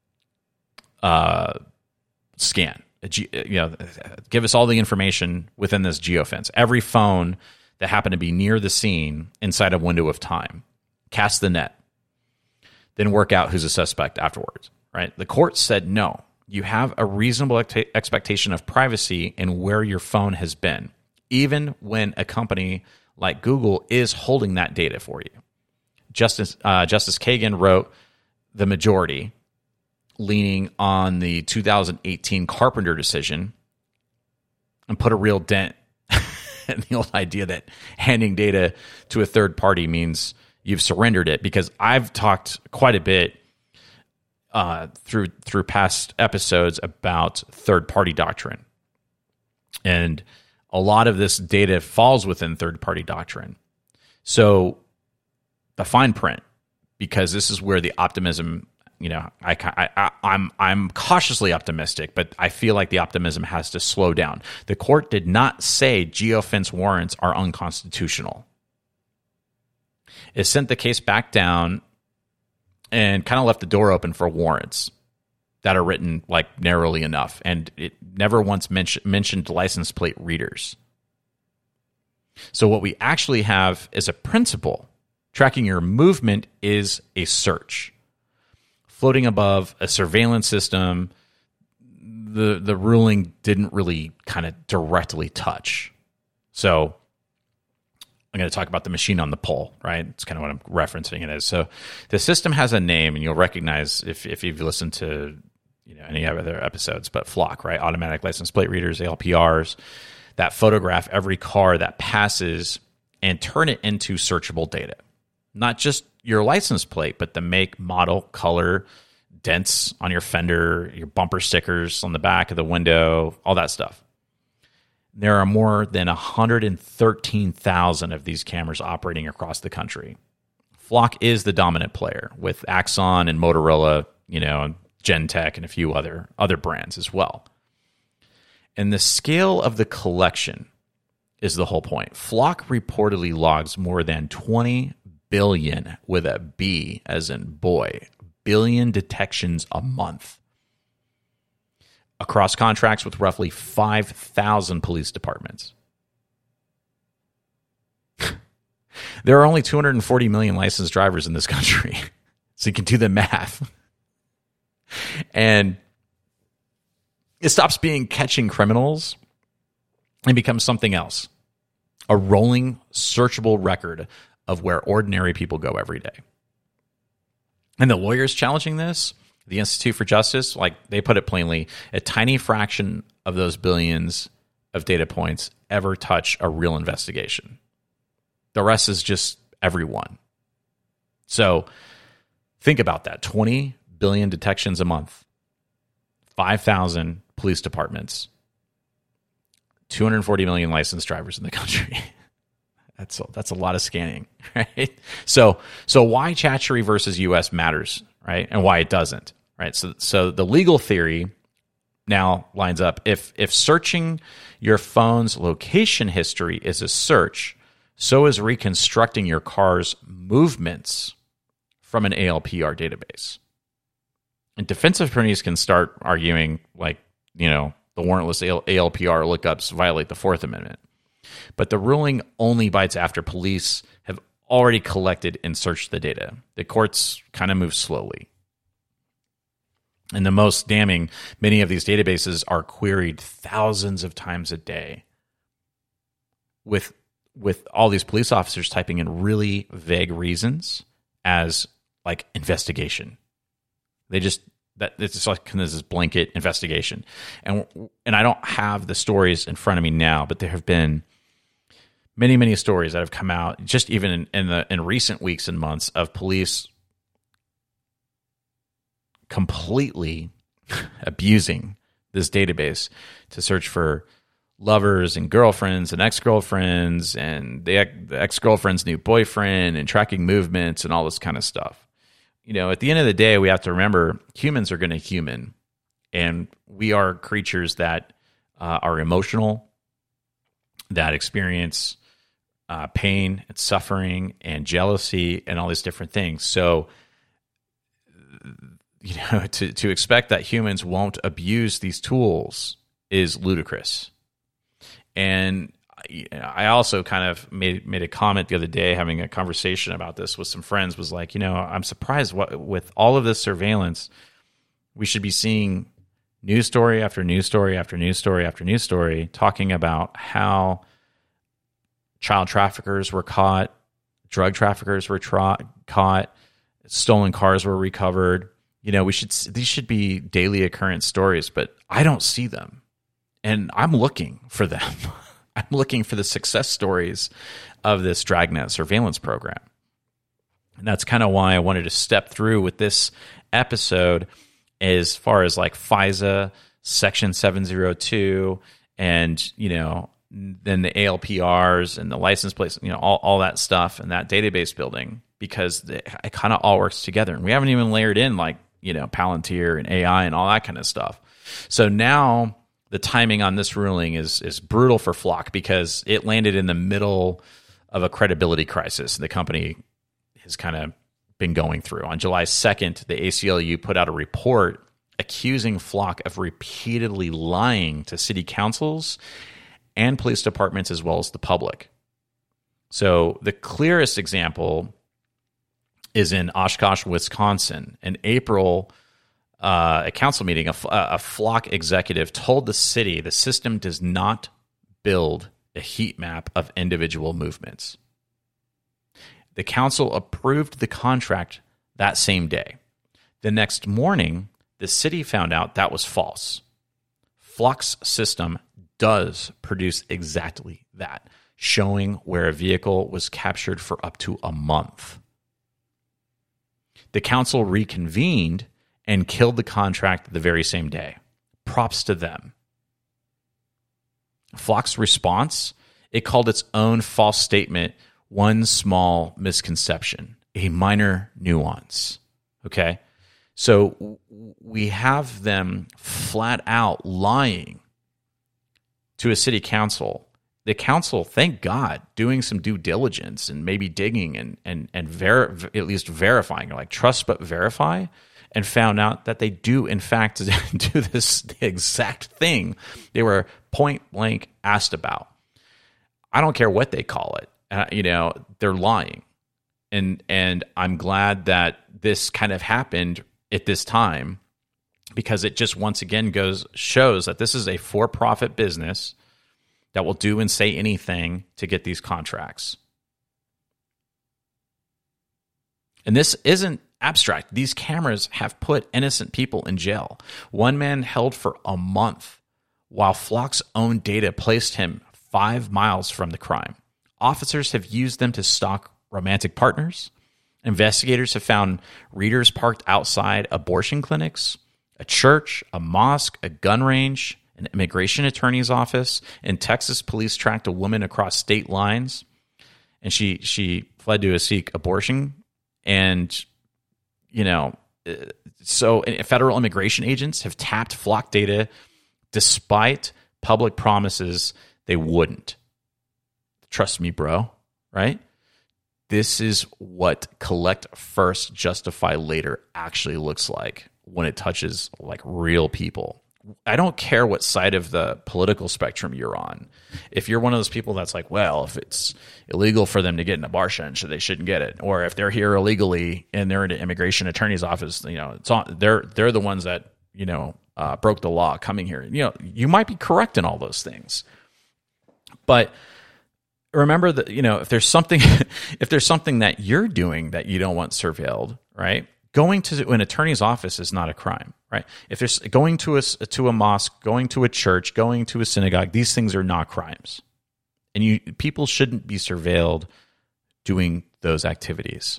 uh, scan. A G, you know, give us all the information within this geofence. Every phone that happened to be near the scene inside a window of time. Cast the net. Then work out who's a suspect afterwards. Right? The court said no. You have a reasonable ex- expectation of privacy in where your phone has been, even when a company like Google is holding that data for you. Justice uh, Justice Kagan wrote the majority, leaning on the two thousand eighteen Carpenter decision, and put a real dent in the old idea that handing data to a third party means you've surrendered it. Because I've talked quite a bit uh, through through past episodes about third party doctrine, and a lot of this data falls within third party doctrine. So the fine print, because this is where the optimism, you know, I, I, I'm I'm cautiously optimistic, but I feel like the optimism has to slow down. The court did not say geofence warrants are unconstitutional. It sent the case back down and kind of left the door open for warrants that are written like narrowly enough, and it never once mention, mentioned license plate readers. So what we actually have is a principle. Tracking your movement is a search. Floating above a surveillance system, the the ruling didn't really kind of directly touch. So I'm going to talk about the machine on the pole, right? It's kind of what I'm referencing it as. So the system has a name, and you'll recognize if, if you've listened to you know any other episodes, but Flock, right? Automatic license plate readers, A L P Rs, that photograph every car that passes and turn it into searchable data. Not just your license plate, but the make, model, color, dents on your fender, your bumper stickers on the back of the window, all that stuff. There are more than one hundred thirteen thousand of these cameras operating across the country. Flock is the dominant player, with Axon and Motorola, you know, and Gentech and a few other, other brands as well. And the scale of the collection is the whole point. Flock reportedly logs more than twenty billion, with a B as in boy, billion detections a month across contracts with roughly five thousand police departments. There are only two hundred forty million licensed drivers in this country, so you can do the math. And it stops being catching criminals and becomes something else, a rolling, searchable record of where ordinary people go every day. And the lawyers challenging this, the Institute for Justice, like they put it plainly, a tiny fraction of those billions of data points ever touch a real investigation. The rest is just everyone. So think about that. twenty billion detections a month, five thousand police departments, two hundred forty million licensed drivers in the country. That's a, that's a lot of scanning, right? So so why Chatchery versus U S matters, right? And why it doesn't, right? So so the legal theory now lines up. If if searching your phone's location history is a search, so is reconstructing your car's movements from an A L P R database. And defense attorneys can start arguing like, you know, the warrantless A L P R lookups violate the Fourth Amendment. But the ruling only bites after police have already collected and searched the data. The courts kind of move slowly. And the most damning, many of these databases are queried thousands of times a day with with all these police officers typing in really vague reasons as like investigation. They just that it's just like this blanket investigation. And and I don't have the stories in front of me now, but there have been many, many stories that have come out just even in, in the in recent weeks and months of police completely abusing this database to search for lovers and girlfriends and ex-girlfriends and the, the ex-girlfriend's new boyfriend and tracking movements and all this kind of stuff. You know, at the end of the day, we have to remember humans are going to human, and we are creatures that uh, are emotional, that experience uh, pain and suffering and jealousy and all these different things. So, you know, to, to expect that humans won't abuse these tools is ludicrous. And I also kind of made made a comment the other day, having a conversation about this with some friends, was like, you know, I'm surprised what, with all of this surveillance, we should be seeing news story after news story after news story after news story talking about how child traffickers were caught, drug traffickers were tra- caught, stolen cars were recovered. You know, we should these should be daily occurrence stories, but I don't see them. And I'm looking for them. I'm looking for the success stories of this Dragnet surveillance program. And that's kind of why I wanted to step through with this episode as far as like FISA, Section seven oh two, and, you know, then the A L P Rs and the license plates, you know, all, all that stuff and that database building, because it, it kind of all works together. And we haven't even layered in like, you know, Palantir and A I and all that kind of stuff. So now the timing on this ruling is is brutal for Flock because it landed in the middle of a credibility crisis the company has kind of been going through. On July second, the A C L U put out a report accusing Flock of repeatedly lying to city councils and police departments as well as the public. So the clearest example is in Oshkosh, Wisconsin. In April, uh, a council meeting, a, a Flock executive told the city the system does not build a heat map of individual movements. The council approved the contract that same day. The next morning, the city found out that was false. Flock's system does produce exactly that, showing where a vehicle was captured for up to a month. The council reconvened and killed the contract the very same day. Props to them. Flock's response, it called its own false statement one small misconception, a minor nuance. Okay? So we have them flat out lying to a city council. The council, thank God, doing some due diligence and maybe digging and and and ver- at least verifying, like trust but verify, and found out that they do in fact do this exact thing they were point blank asked about. I don't care what they call it, uh, you know, they're lying, and and I'm glad that this kind of happened at this time, because it just once again goes shows that this is a for-profit business that will do and say anything to get these contracts. And this isn't abstract. These cameras have put innocent people in jail. One man held for a month while Flock's own data placed him five miles from the crime. Officers have used them to stalk romantic partners. Investigators have found readers parked outside abortion clinics, a church, a mosque, a gun range, an immigration attorney's office. In Texas, police tracked a woman across state lines, and she she fled to seek abortion. And, you know, so federal immigration agents have tapped Flock data despite public promises they wouldn't. Trust me, bro, right? This is what collect first, justify later actually looks like when it touches like real people. I don't care what side of the political spectrum you're on. If you're one of those people that's like, well, if it's illegal for them to get an abortion, so they shouldn't get it, or if they're here illegally and they're in an immigration attorney's office, you know, it's on, they're they're the ones that you know, uh, broke the law coming here. You know, you might be correct in all those things, but remember that, you know, if there's something, if there's something that you're doing that you don't want surveilled, right? Going to an attorney's office is not a crime, right? If there's going to a, to a mosque, going to a church, going to a synagogue, these things are not crimes. And you people shouldn't be surveilled doing those activities.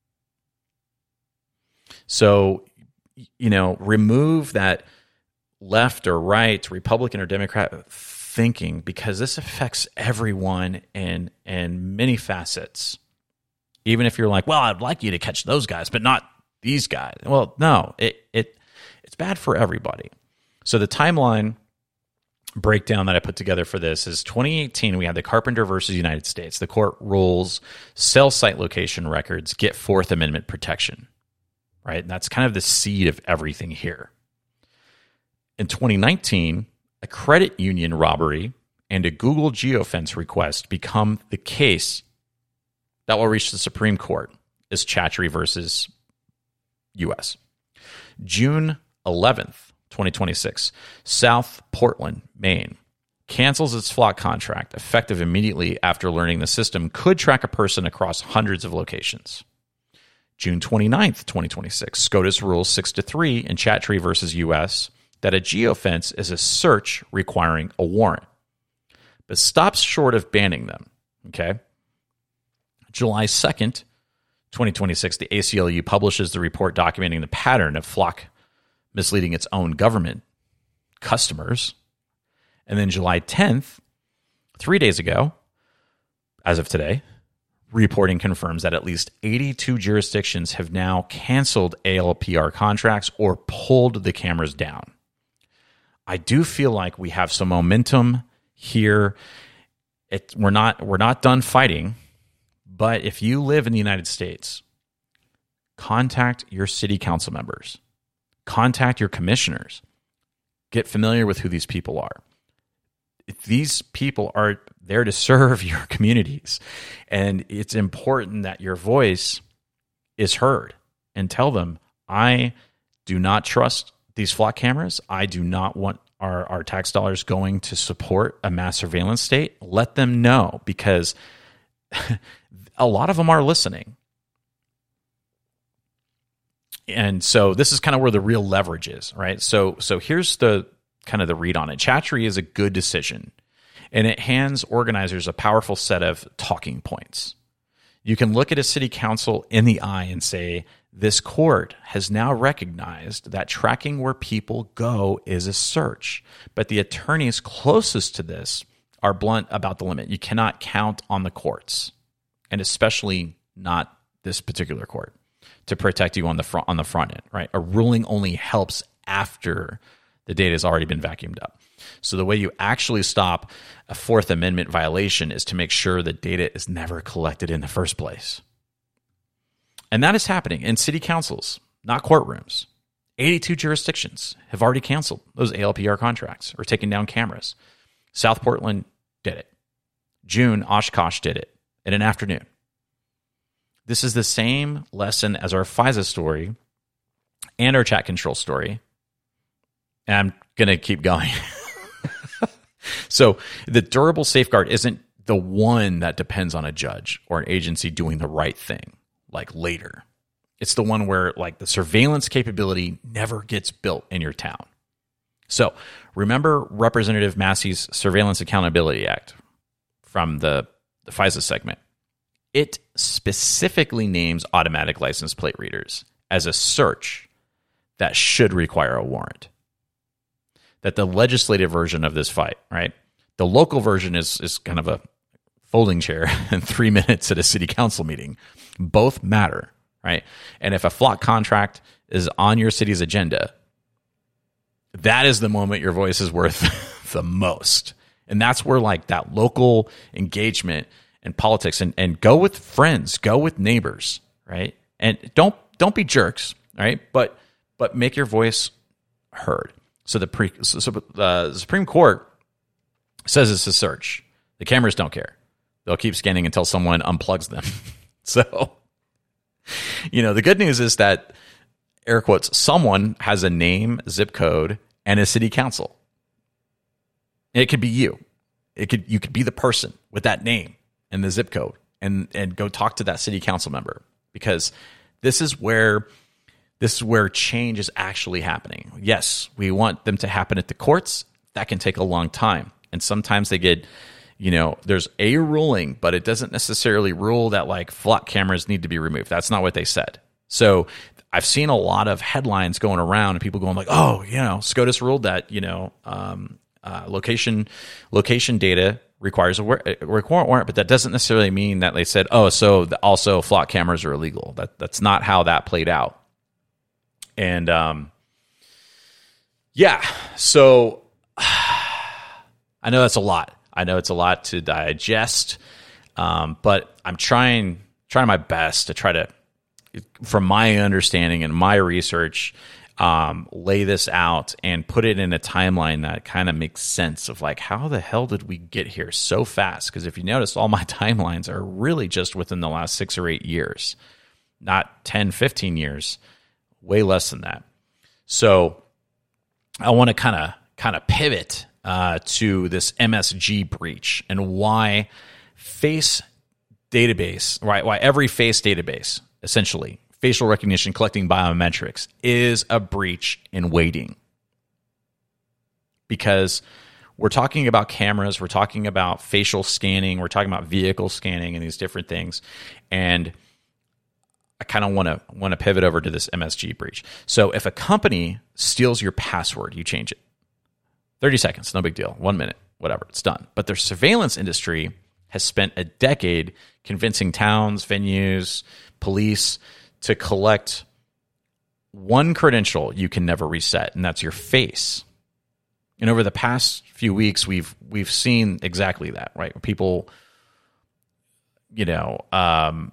So, you know, remove that left or right, Republican or Democrat thinking, because this affects everyone in in many facets. Even if you're like, well, I'd like you to catch those guys, but not these guys. Well, no, it it it's bad for everybody. So the timeline breakdown that I put together for this is twenty eighteen, we had the Carpenter versus United States. The court rules cell site location records get Fourth Amendment protection, right? And that's kind of the seed of everything here. In twenty nineteen, a credit union robbery and a Google geofence request become the case that will reach the Supreme Court as Chattree versus U S. June eleventh, twenty twenty-six, South Portland, Maine, cancels its flock contract effective immediately after learning the system could track a person across hundreds of locations. June twenty-ninth, twenty twenty-six, SCOTUS rules six to three in Chattree versus U S that a geofence is a search requiring a warrant, but stops short of banning them. Okay. July second, twenty twenty-six, the A C L U publishes the report documenting the pattern of flock misleading its own government customers. And then July tenth, three days ago, as of today, reporting confirms that at least eighty-two jurisdictions have now canceled A L P R contracts or pulled the cameras down. I do feel like we have some momentum here. It, we're not we're not done fighting, but if you live in the United States, contact your city council members. Contact your commissioners. Get familiar with who these people are. If these people are there to serve your communities, and it's important that your voice is heard, and tell them, I do not trust these flock cameras. I do not want our, our tax dollars going to support a mass surveillance state. Let them know, because a lot of them are listening. And so this is kind of where the real leverage is, right? So so here's the kind of the read on it. Chattree is a good decision, and it hands organizers a powerful set of talking points. You can look at a city council in the eye and say, this court has now recognized that tracking where people go is a search, but the attorneys closest to this are blunt about the limit. You cannot count on the courts, and especially not this particular court, to protect you on the front on the front end, right? A ruling only helps after the data has already been vacuumed up. So the way you actually stop a Fourth Amendment violation is to make sure that data is never collected in the first place. And that is happening in city councils, not courtrooms. eighty-two jurisdictions have already canceled those A L P R contracts or taken down cameras. South Portland did it. June, Oshkosh did it in an afternoon. This is the same lesson as our FISA story and our chat control story. And I'm going to keep going. So the durable safeguard isn't the one that depends on a judge or an agency doing the right thing, like later. It's the one where like the surveillance capability never gets built in your town. So remember Representative Massey's Surveillance Accountability Act from the, the FISA segment. It specifically names automatic license plate readers as a search that should require a warrant. That the legislative version of this fight, right? The local version is, is kind of a folding chair in three minutes at a city council meeting. Both matter, right? And if a flock contract is on your city's agenda, that is the moment your voice is worth the most. And that's where like that local engagement and politics, and, and go with friends, go with neighbors, right? And don't don't be jerks, right? But but make your voice heard. So the pre, so, so uh, the Supreme Court says it's a search. The cameras don't care. They'll keep scanning until someone unplugs them. So, you know, the good news is that air quotes, someone has a name, zip code, and a city council. And it could be you. It could you could be the person with that name and the zip code, and and go talk to that city council member, because this is where this is where change is actually happening. Yes, we want them to happen at the courts. That can take a long time, and sometimes they get, you know, there's a ruling, but it doesn't necessarily rule that like flock cameras need to be removed. That's not what they said. So I've seen a lot of headlines going around and people going like, oh, you know, SCOTUS ruled that, you know, um, uh, location location data requires a warrant, but that doesn't necessarily mean that they said, oh, so the, also flock cameras are illegal. That that's not how that played out. And um, yeah, so I know that's a lot. I know it's a lot to digest, um, but I'm trying trying my best to try to, from my understanding and my research, um, lay this out and put it in a timeline that kind of makes sense of like, how the hell did we get here so fast? Because if you notice, all my timelines are really just within the last six or eight years, not ten, fifteen years, way less than that. So I want to kind of kind of pivot uh, to this M S G breach and why face database, right? Why every face database, essentially, facial recognition collecting biometrics, is a breach in waiting. Because we're talking about cameras, we're talking about facial scanning, we're talking about vehicle scanning and these different things. And I kind of want to want to pivot over to this M S G breach. So if a company steals your password, you change it. thirty seconds, no big deal. One minute, whatever, it's done. But the surveillance industry has spent a decade convincing towns, venues, police to collect one credential you can never reset, and that's your face. And over the past few weeks, we've we've seen exactly that, right? People, you know, um,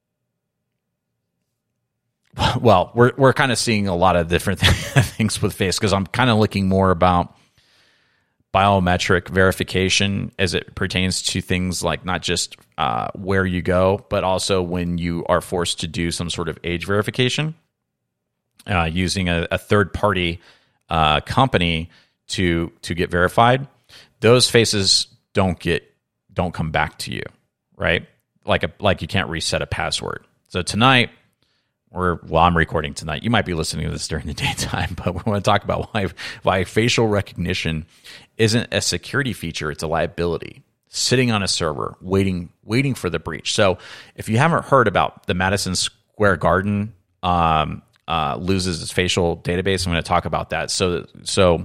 well, we're we're kind of seeing a lot of different things with face, because I'm kind of looking more about biometric verification as it pertains to things like not just uh, where you go, but also when you are forced to do some sort of age verification uh, using a, a third-party uh, company to to get verified. Those faces don't get don't come back to you, right? Like a like you can't reset a password. So tonight, Or well, I'm recording tonight. You might be listening to this during the daytime, but we want to talk about why why facial recognition isn't a security feature; it's a liability sitting on a server, waiting waiting for the breach. So, if you haven't heard about the Madison Square Garden um, uh, loses its facial database, I'm going to talk about that. So, so,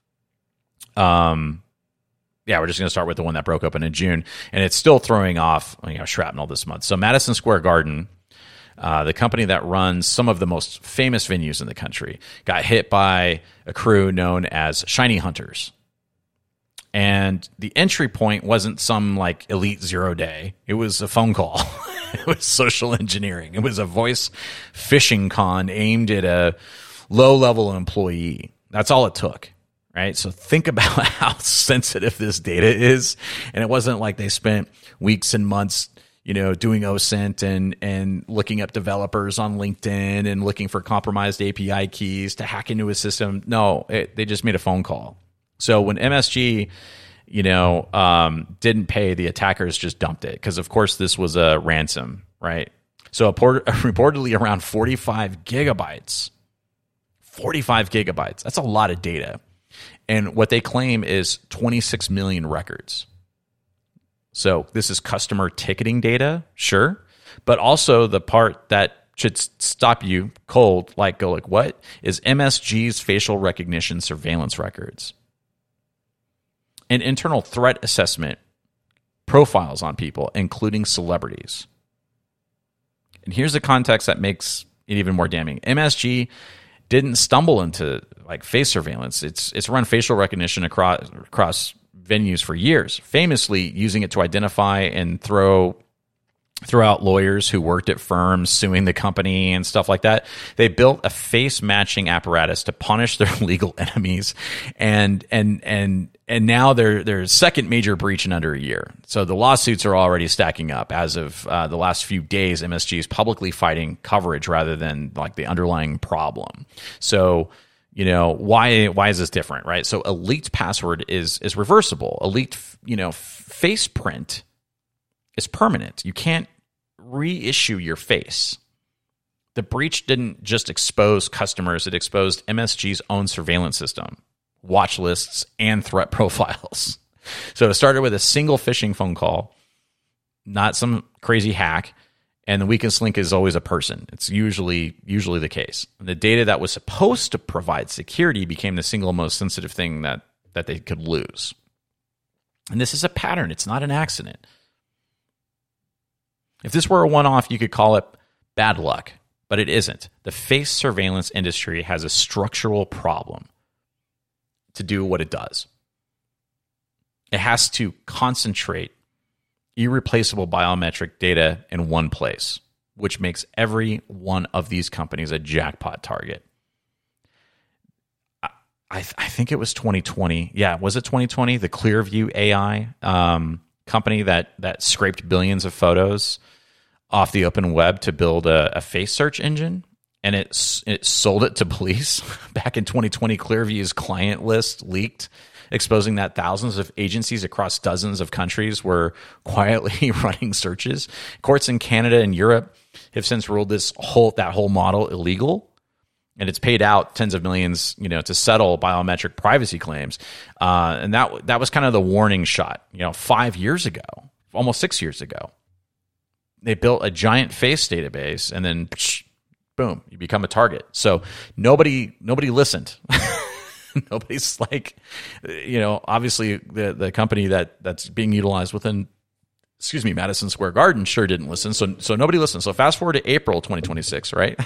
um, yeah, we're just going to start with the one that broke open in June, and it's still throwing off you know shrapnel this month. So, Madison Square Garden. Uh, the company that runs some of the most famous venues in the country, got hit by a crew known as Shiny Hunters. And the entry point wasn't some like elite zero day. It was a phone call. It was social engineering. It was a voice phishing con aimed at a low-level employee. That's all it took, right? So think about how sensitive this data is. And it wasn't like they spent weeks and months you know, doing OSINT and and looking up developers on LinkedIn and looking for compromised A P I keys to hack into a system. No, it, they just made a phone call. So when M S G, you know, um, didn't pay, the attackers just dumped it because, of course, this was a ransom, right? So port- reportedly around forty-five gigabytes, forty-five gigabytes. That's a lot of data. And what they claim is twenty-six million records. So this is customer ticketing data, sure, but also the part that should stop you cold, like go like, what is M S G's facial recognition surveillance records? An internal threat assessment profiles on people, including celebrities. And here's the context that makes it even more damning. M S G didn't stumble into like face surveillance. It's it's run facial recognition across across venues for years, famously using it to identify and throw throw out lawyers who worked at firms suing the company and stuff like that. They built a face matching apparatus to punish their legal enemies and and and and now they're their second major breach in under a year. So the lawsuits are already stacking up. As of uh, the last few days, M S G is publicly fighting coverage rather than like the underlying problem. So, you know, why why is this different, right? So a leaked password is is reversible. A leaked, you know, face print is permanent. You can't reissue your face. The breach didn't just expose customers, it exposed M S G's own surveillance system, watch lists, and threat profiles. So it started with a single phishing phone call, not some crazy hack, and the weakest link is always a person. It's usually usually the case. The data that was supposed to provide security became the single most sensitive thing that, that they could lose. And this is a pattern. It's not an accident. If this were a one-off, you could call it bad luck, but it isn't. The face surveillance industry has a structural problem to do what it does. It has to concentrate irreplaceable biometric data in one place, which makes every one of these companies a jackpot target. I, I, I think it was twenty twenty. Yeah, was it twenty twenty? The Clearview A I um, company that that scraped billions of photos off the open web to build a, a face search engine, and it it sold it to police back in twenty twenty. Clearview's client list leaked, exposing that thousands of agencies across dozens of countries were quietly running searches. Courts in Canada and Europe have since ruled this whole that whole model illegal, and it's paid out tens of millions, you know, to settle biometric privacy claims. Uh, and that that was kind of the warning shot. You know, five years ago, almost six years ago, they built a giant face database, and then psh, boom, you become a target. So nobody nobody listened. Nobody's like, you know, obviously the the company that that's being utilized within, excuse me, Madison Square Garden sure didn't listen. So so nobody listened. So fast forward to April twenty twenty-six, right?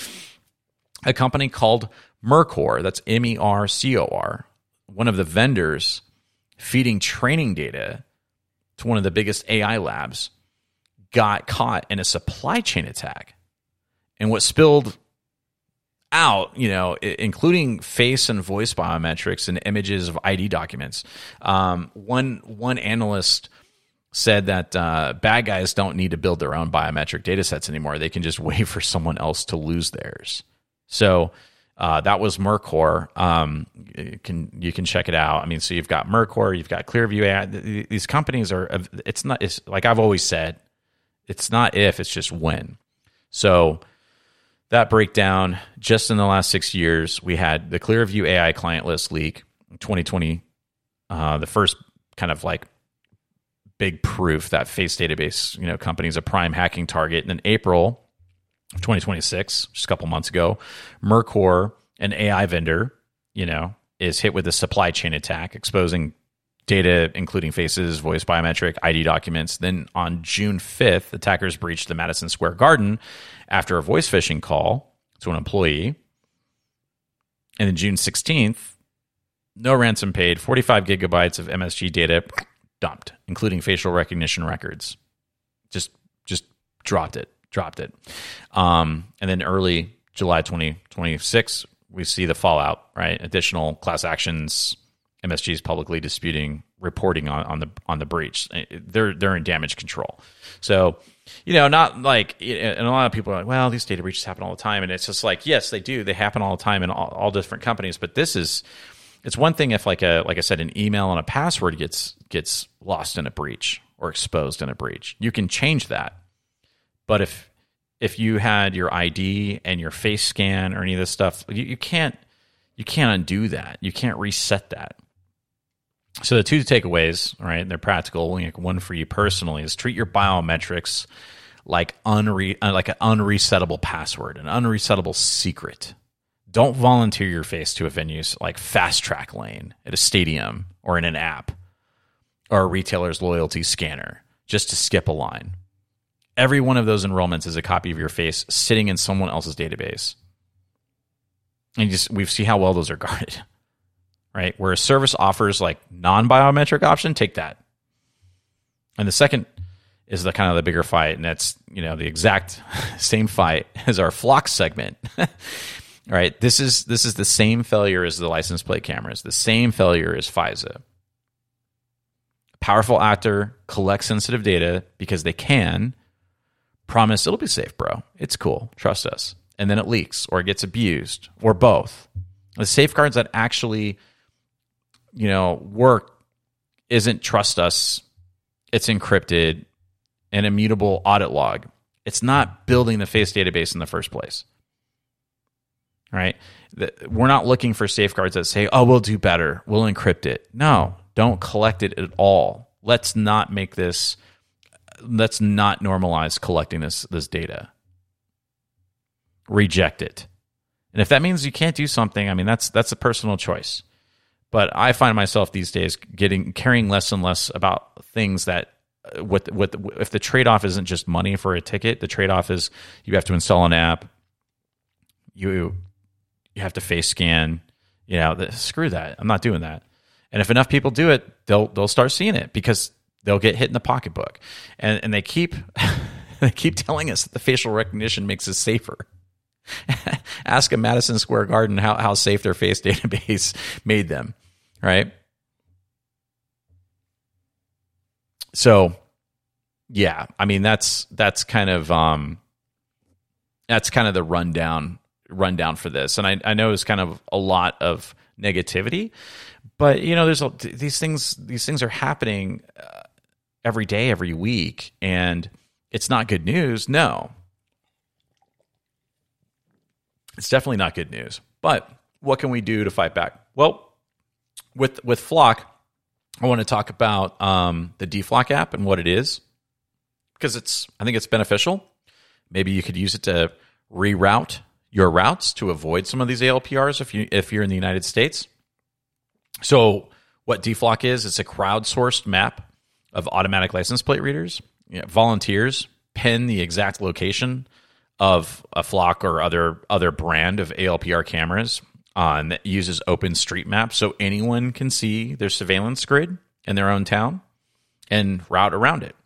A company called Mercor, that's M E R C O R, one of the vendors feeding training data to one of the biggest A I labs, got caught in a supply chain attack. And what spilled out, you know, including face and voice biometrics and images of I D documents. Um, one one analyst said that uh, bad guys don't need to build their own biometric data sets anymore. They can just wait for someone else to lose theirs. So uh, that was Mercor. Um, you can you can check it out. I mean, so you've got Mercor, you've got Clearview A I. These companies are. It's not. It's like I've always said. It's not if, it's just when. So that breakdown, just in the last six years, we had the Clearview A I client list leak in twenty twenty, uh, the first kind of like big proof that face database, you know, company is a prime hacking target. And then April twenty twenty-six, just a couple months ago, Mercor, an A I vendor, you know, is hit with a supply chain attack, exposing data, including faces, voice biometric, I D documents. Then on June fifth, attackers breached the Madison Square Garden after a voice phishing call to an employee. And then June sixteenth, no ransom paid, forty-five gigabytes of M S G data dumped, including facial recognition records. Just just dropped it, dropped it. Um, and then early July twenty twenty-six, we see the fallout, right? Additional class actions. M S G is publicly disputing reporting on, on the on the breach. They're they're in damage control. So, you know, not like, and a lot of people are like, well, these data breaches happen all the time, and it's just like, yes, they do. They happen all the time in all, all different companies. But this is, it's one thing if like a like I said, an email and a password gets gets lost in a breach or exposed in a breach. You can change that. But if if you had your I D and your face scan or any of this stuff, you, you can't you can't undo that. You can't reset that. So the two takeaways, right, they're practical. One for you personally is treat your biometrics like unre like an unresettable password, an unresettable secret. Don't volunteer your face to a venue like Fast Track Lane at a stadium or in an app or a retailer's loyalty scanner just to skip a line. Every one of those enrollments is a copy of your face sitting in someone else's database. And you just we see how well those are guarded. Right? Where a service offers like non-biometric option, take that. And the second is the kind of the bigger fight, and that's, you know, the exact same fight as our Flock segment. Right? This is this is the same failure as the license plate cameras, the same failure as FISA. powerful actor collects sensitive data because they can, promise it'll be safe, bro. It's cool. Trust us. And then it leaks or it gets abused or both. The safeguards that actually, you know, work isn't trust us. It's encrypted, an immutable audit log. It's not building the face database in the first place. Right? We're not looking for safeguards that say, oh, we'll do better. We'll encrypt it. No, don't collect it at all. Let's not make this, let's not normalize collecting this, this data. Reject it. And if that means you can't do something, I mean, that's that's a personal choice. But I find myself these days getting caring less and less about things that, uh, with, with, if the trade-off isn't just money for a ticket, the trade-off is you have to install an app, you you have to face scan, you know, the, screw that. I'm not doing that. And if enough people do it, they'll they'll start seeing it because they'll get hit in the pocketbook. And and they keep they keep telling us that the facial recognition makes us safer. Ask a Madison Square Garden how, how safe their face database made them, right? So, yeah, I mean that's that's kind of um, that's kind of the rundown rundown for this, and I, I know it's kind of a lot of negativity, but you know, there's a, these things these things are happening uh, every day, every week, and it's not good news. No. It's definitely not good news. But what can we do to fight back? Well, with with Flock, I want to talk about um, the DFlock app and what it is, because it's I think it's beneficial. Maybe you could use it to reroute your routes to avoid some of these A L P Rs if you if you're in the United States. So what DFlock is, it's a crowdsourced map of automatic license plate readers. You know, volunteers pin the exact location of a Flock or other other brand of A L P R cameras on that uses OpenStreetMap, so anyone can see their surveillance grid in their own town and route around it.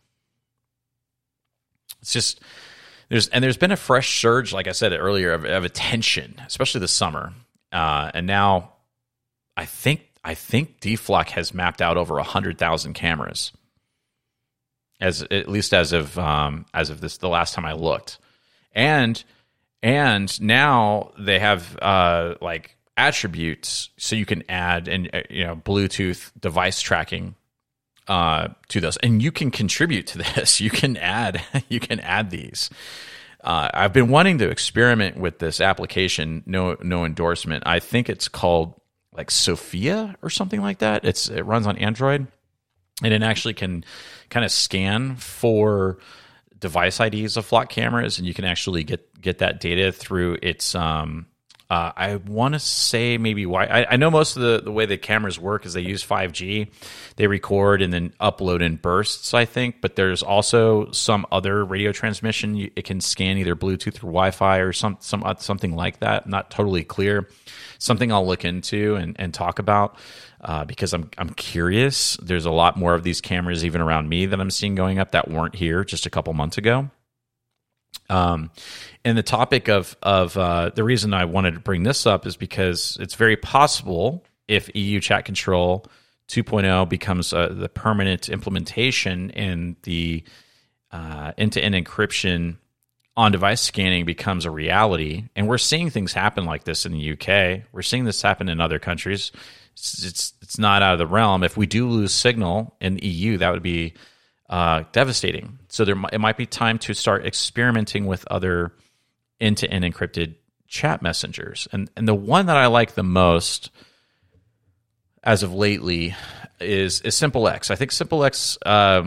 It's just there's and there's been a fresh surge, like I said earlier, of, of attention, especially this summer, uh, and now I think I think DFlock has mapped out over a hundred thousand cameras, as at least as of um, as of this the last time I looked. And and now they have uh, like attributes, so you can add and uh, you know Bluetooth device tracking uh, to those, and you can contribute to this. You can add you can add these. Uh, I've been wanting to experiment with this application. No no endorsement. I think it's called like Sophia or something like that. It's it runs on Android, and it actually can kind of scan for device I Ds of Flock cameras, and you can actually get get that data through its um uh, I want to say maybe why I, I know most of the, the way the cameras work is they use five G. They record and then upload in bursts, I think, but there's also some other radio transmission. It can scan either Bluetooth or Wi-Fi or some some something like that. Not totally clear. Something I'll look into and, and talk about uh, because I'm I'm curious. There's a lot more of these cameras even around me that I'm seeing going up that weren't here just a couple months ago. Um, and the topic of of uh, the reason I wanted to bring this up is because it's very possible if E U Chat Control two point oh becomes uh, the permanent implementation and the uh, end-to-end encryption on-device scanning becomes a reality, and we're seeing things happen like this in the U K. We're seeing this happen in other countries. It's it's, it's not out of the realm. If we do lose signal in the E U, that would be uh, devastating. So there, it might be time to start experimenting with other end-to-end encrypted chat messengers. And and the one that I like the most as of lately is is SimpleX. I think SimpleX uh,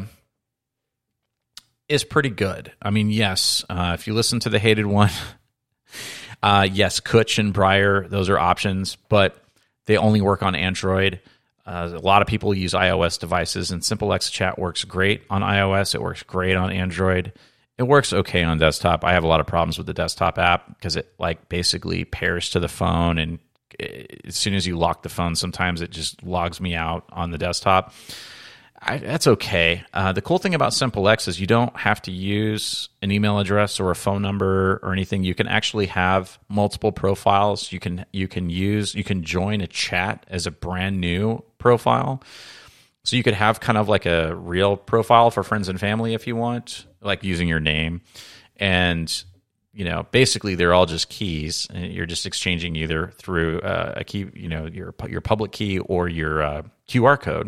is pretty good. I mean, yes, uh, if you listen to the hated one, uh, yes, Kutch and Briar, those are options, but they only work on Android. Uh, a lot of people use iOS devices, and SimpleX Chat works great on iOS. It works great on Android. It works okay on desktop. I have a lot of problems with the desktop app because it like basically pairs to the phone, and as soon as you lock the phone, sometimes it just logs me out on the desktop. I, that's okay. Uh, the cool thing about SimpleX is you don't have to use an email address or a phone number or anything. You can actually have multiple profiles. You can you can use you can join a chat as a brand new profile. So you could have kind of like a real profile for friends and family if you want, like using your name. And, you know, basically they're all just keys. And you're just exchanging either through uh, a key, you know, your your public key or your uh, Q R code.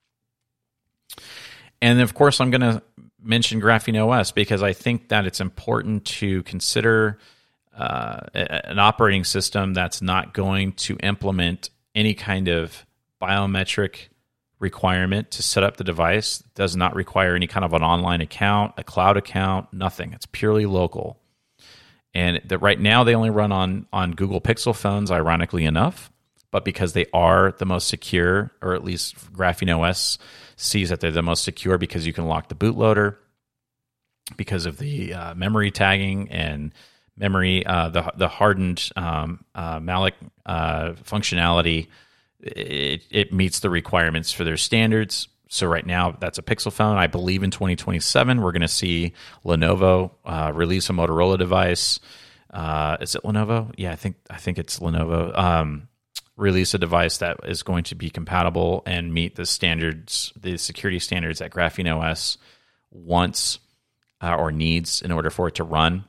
And of course, I'm going to mention Graphene O S because I think that it's important to consider uh, an operating system that's not going to implement any kind of biometric requirement to set up the device. It does not require any kind of an online account, a cloud account, nothing. It's purely local. And that right now they only run on, on Google Pixel phones, ironically enough, but because they are the most secure, or at least Graphene O S sees that they're the most secure because you can lock the bootloader, because of the uh, memory tagging and memory, uh, the the hardened um, uh, malloc uh, functionality. It, it meets the requirements for their standards. So right now, that's a Pixel phone. I believe in twenty twenty-seven, we're going to see Lenovo uh, release a Motorola device. Uh, is it Lenovo? Yeah, I think I think it's Lenovo. Um, release a device that is going to be compatible and meet the standards, the security standards that Graphene O S wants uh, or needs in order for it to run.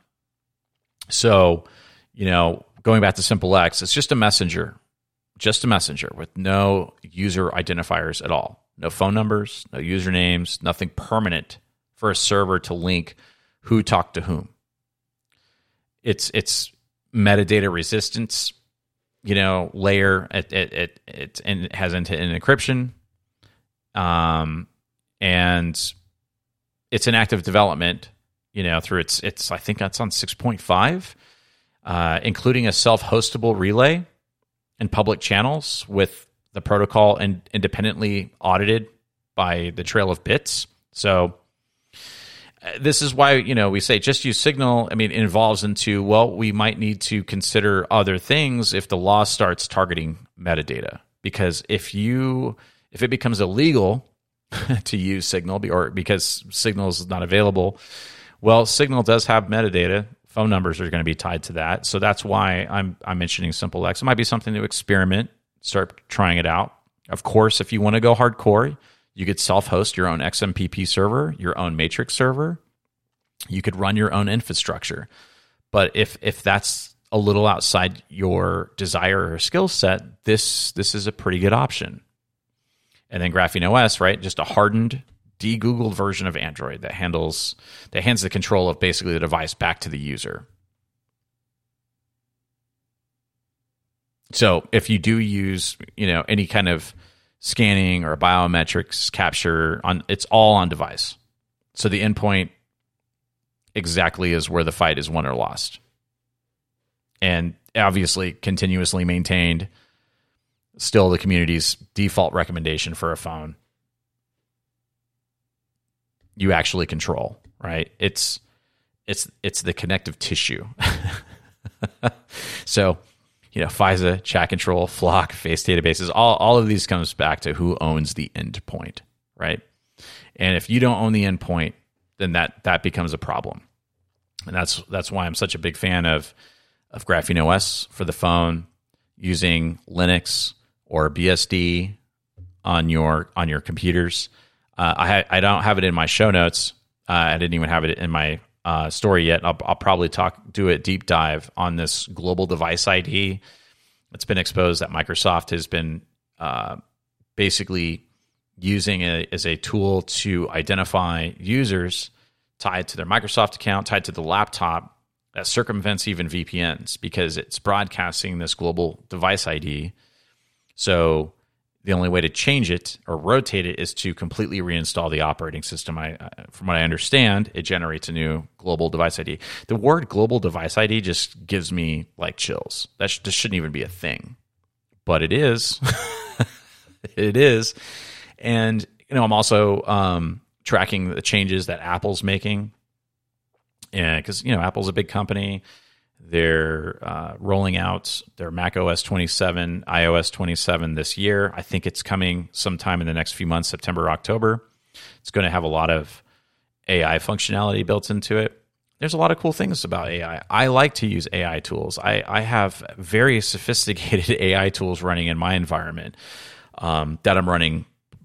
So, you know, going back to SimpleX, it's just a messenger. Just a messenger with no user identifiers at all. No phone numbers, no usernames, nothing permanent for a server to link who talked to whom. It's it's metadata resistance, you know, layer. It it it, it and it has end-to-end encryption, um, and it's in active development. You know, through its it's I think that's on six point five, uh, including a self-hostable relay and public channels with the protocol and independently audited by the Trail of Bits. So uh, this is why, you know, we say just use Signal. I mean, it evolves into, well, we might need to consider other things if the law starts targeting metadata. Because if you, if it becomes illegal to use Signal or because Signal is not available, well, Signal does have metadata. Phone numbers are going to be tied to that. So that's why I'm I'm mentioning SimpleX. It might be something to experiment, start trying it out. Of course, if you want to go hardcore, you could self-host your own X M P P server, your own Matrix server. You could run your own infrastructure. But if if that's a little outside your desire or skill set, this this is a pretty good option. And then Graphene O S, right? Just a hardened, de-Googled version of Android that handles that hands the control of basically the device back to the user. So if you do use, you know, any kind of scanning or biometrics capture on, it's all on device. So the endpoint exactly is where the fight is won or lost. And obviously continuously maintained, still the community's default recommendation for a phone. You actually control, right? It's it's it's the connective tissue. So, you know, FISA, chat control, Flock, face databases, all, all of these comes back to who owns the endpoint, right? And if you don't own the endpoint, then that that becomes a problem. And that's that's why I'm such a big fan of of Graphene O S for the phone, using Linux or B S D on your on your computers. Uh, I ha- I don't have it in my show notes. Uh, I didn't even have it in my uh, story yet. I'll, I'll probably talk do a deep dive on this global device I D. It's been exposed that Microsoft has been uh, basically using it as a tool to identify users tied to their Microsoft account, tied to the laptop, that circumvents even V P Ns because it's broadcasting this global device I D. So the only way to change it or rotate it is to completely reinstall the operating system. I, from what I understand, it generates a new global device I D. The word global device I D just gives me like chills. That sh- this shouldn't even be a thing, but it is. It is. And, you know, I'm also um, tracking the changes that Apple's making. And because, you know, Apple's a big company. They're uh, rolling out their Mac O S twenty-seven, i O S twenty-seven this year. I think it's coming sometime in the next few months, September, October. It's going to have a lot of A I functionality built into it. There's a lot of cool things about A I. I like to use A I tools. I, I have very sophisticated A I tools running in my environment um, that I'm running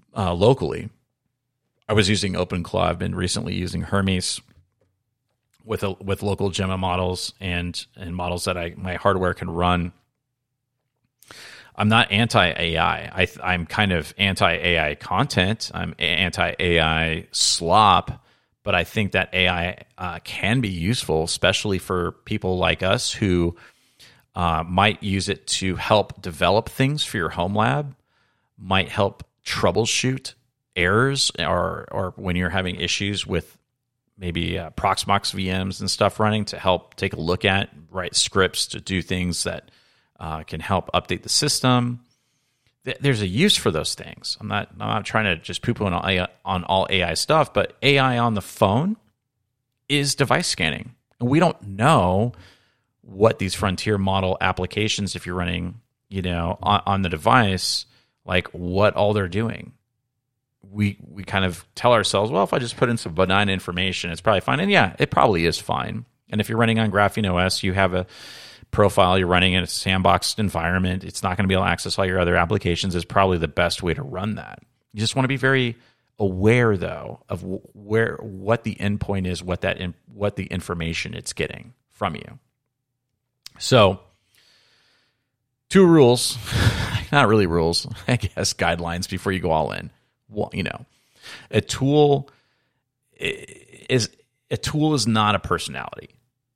uh, locally. I was using OpenClaw. I've been recently using Hermes with a, with local Gemma models and and models that I my hardware can run. I'm not anti-A I. I I'm kind of anti-A I content. I'm anti-A I slop, but I think that A I uh, can be useful, especially for people like us who uh, might use it to help develop things for your home lab, might help troubleshoot errors, or or when you're having issues with maybe uh, Proxmox V Ms and stuff running, to help take a look at, write scripts to do things that uh, can help update the system. Th- there's a use for those things. I'm not, I'm not trying to just poo-poo on all, A I, on all A I stuff, but A I on the phone is device scanning. And we don't know what these frontier model applications, if you're running, you know, on, on the device, like what all they're doing. We we kind of tell ourselves, well, if I just put in some benign information, it's probably fine. And yeah, it probably is fine. And if you're running on Graphene O S, you have a profile, you're running in a sandboxed environment, it's not going to be able to access all your other applications, is probably the best way to run that. You just want to be very aware, though, of where what the endpoint is, what that in, what the information it's getting from you. So, two rules, not really rules, I guess, guidelines before you go all in. Well, you know, a tool is a tool is not a personality.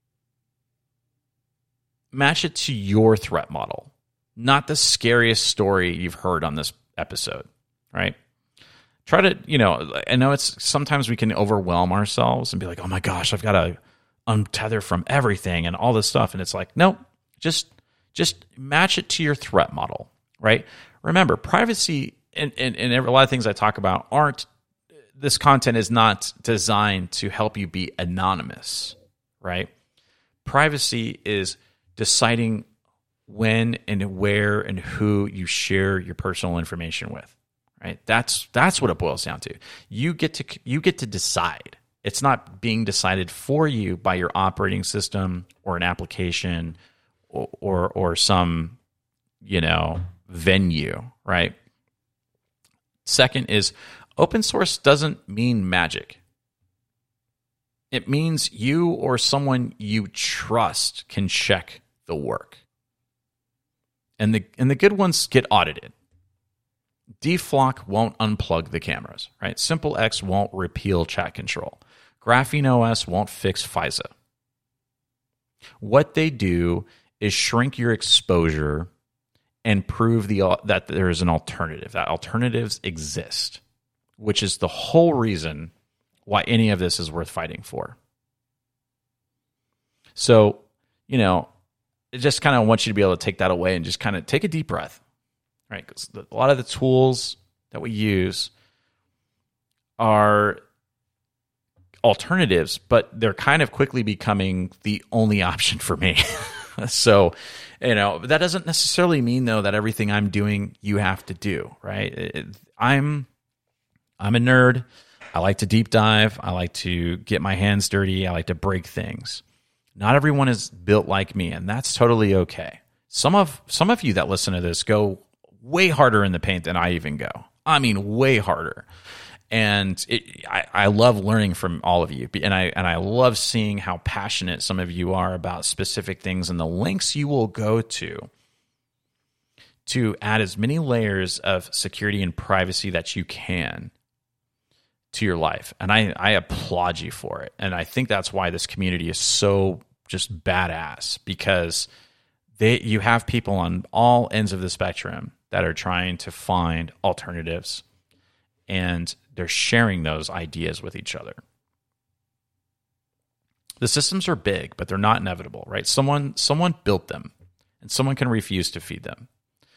Match it to your threat model, not the scariest story you've heard on this episode, right? Try to, you know, I know it's sometimes we can overwhelm ourselves and be like, oh my gosh, I've got to untether from everything and all this stuff. And it's like, no, just, just match it to your threat model, right? Remember, privacy and, and, and a lot of things I talk about aren't, this content is not designed to help you be anonymous, right? Privacy is deciding when and where and who you share your personal information with, right? That's that's what it boils down to. You get to you get to decide. It's not being decided for you by your operating system or an application or or, or some, you know, venue, right? Second is, open source doesn't mean magic. It means you or someone you trust can check the work. And the and the good ones get audited. DFlock won't unplug the cameras, right? SimpleX won't repeal chat control. Graphene O S won't fix FISA. What they do is shrink your exposure and prove the that there is an alternative, that alternatives exist, which is the whole reason why any of this is worth fighting for. So, you know, I just kind of want you to be able to take that away and just kind of take a deep breath, right? Because a lot of the tools that we use are alternatives, but they're kind of quickly becoming the only option for me. So, you know, that doesn't necessarily mean, though, that everything I'm doing you have to do, right? It, I'm I'm a nerd. I like to deep dive. I like to get my hands dirty. I like to break things. Not everyone is built like me, and that's totally okay. Some of some of you that listen to this go way harder in the paint than I even go. I mean, way harder. And it, I, I love learning from all of you, and I and I love seeing how passionate some of you are about specific things and the links you will go to to add as many layers of security and privacy that you can to your life. And I, I applaud you for it. And I think that's why this community is so just badass, because they you have people on all ends of the spectrum that are trying to find alternatives, and they're sharing those ideas with each other. The systems are big, but they're not inevitable, right? Someone someone built them, and someone can refuse to feed them.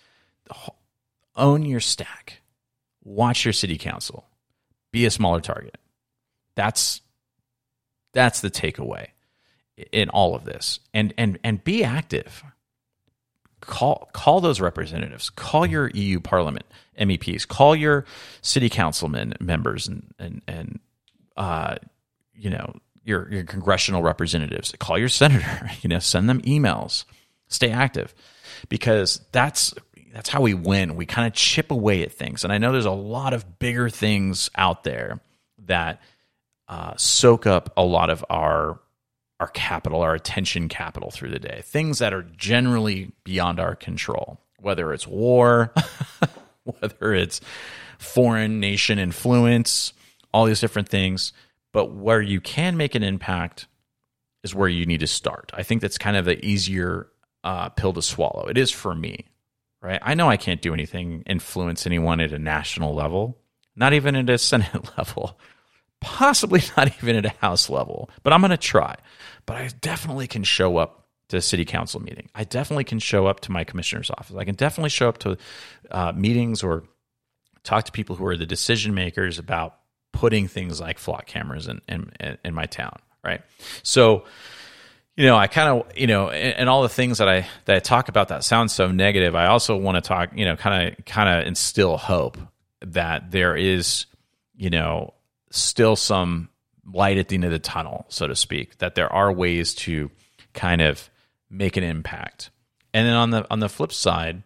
Own your stack. Watch your city council. Be a smaller target. That's that's the takeaway in all of this. And and and be active. Call call those representatives. Call your E U Parliament M E Ps. Call your city councilmen members and and and uh, you know your your congressional representatives. Call your senator. You know, send them emails. Stay active, because that's that's how we win. We kind of chip away at things. And I know there's a lot of bigger things out there that uh, soak up a lot of our our capital, our attention capital through the day. Things that are generally beyond our control, whether it's war, whether it's foreign nation influence, all these different things. But where you can make an impact is where you need to start. I think that's kind of the easier uh, pill to swallow. It is for me, right? I know I can't do anything, influence anyone at a national level, not even at a Senate level, possibly not even at a House level, but I'm going to try. But I definitely can show up to a city council meeting. I definitely can show up to my commissioner's office. I can definitely show up to uh, meetings or talk to people who are the decision makers about putting things like flock cameras in, in, in my town, right? So, you know, I kind of, you know, and, and all the things that I that I talk about that sound so negative, I also want to talk, you know, kind of kind of instill hope that there is, you know, still some light at the end of the tunnel, so to speak, that there are ways to kind of make an impact. And then on the on the flip side,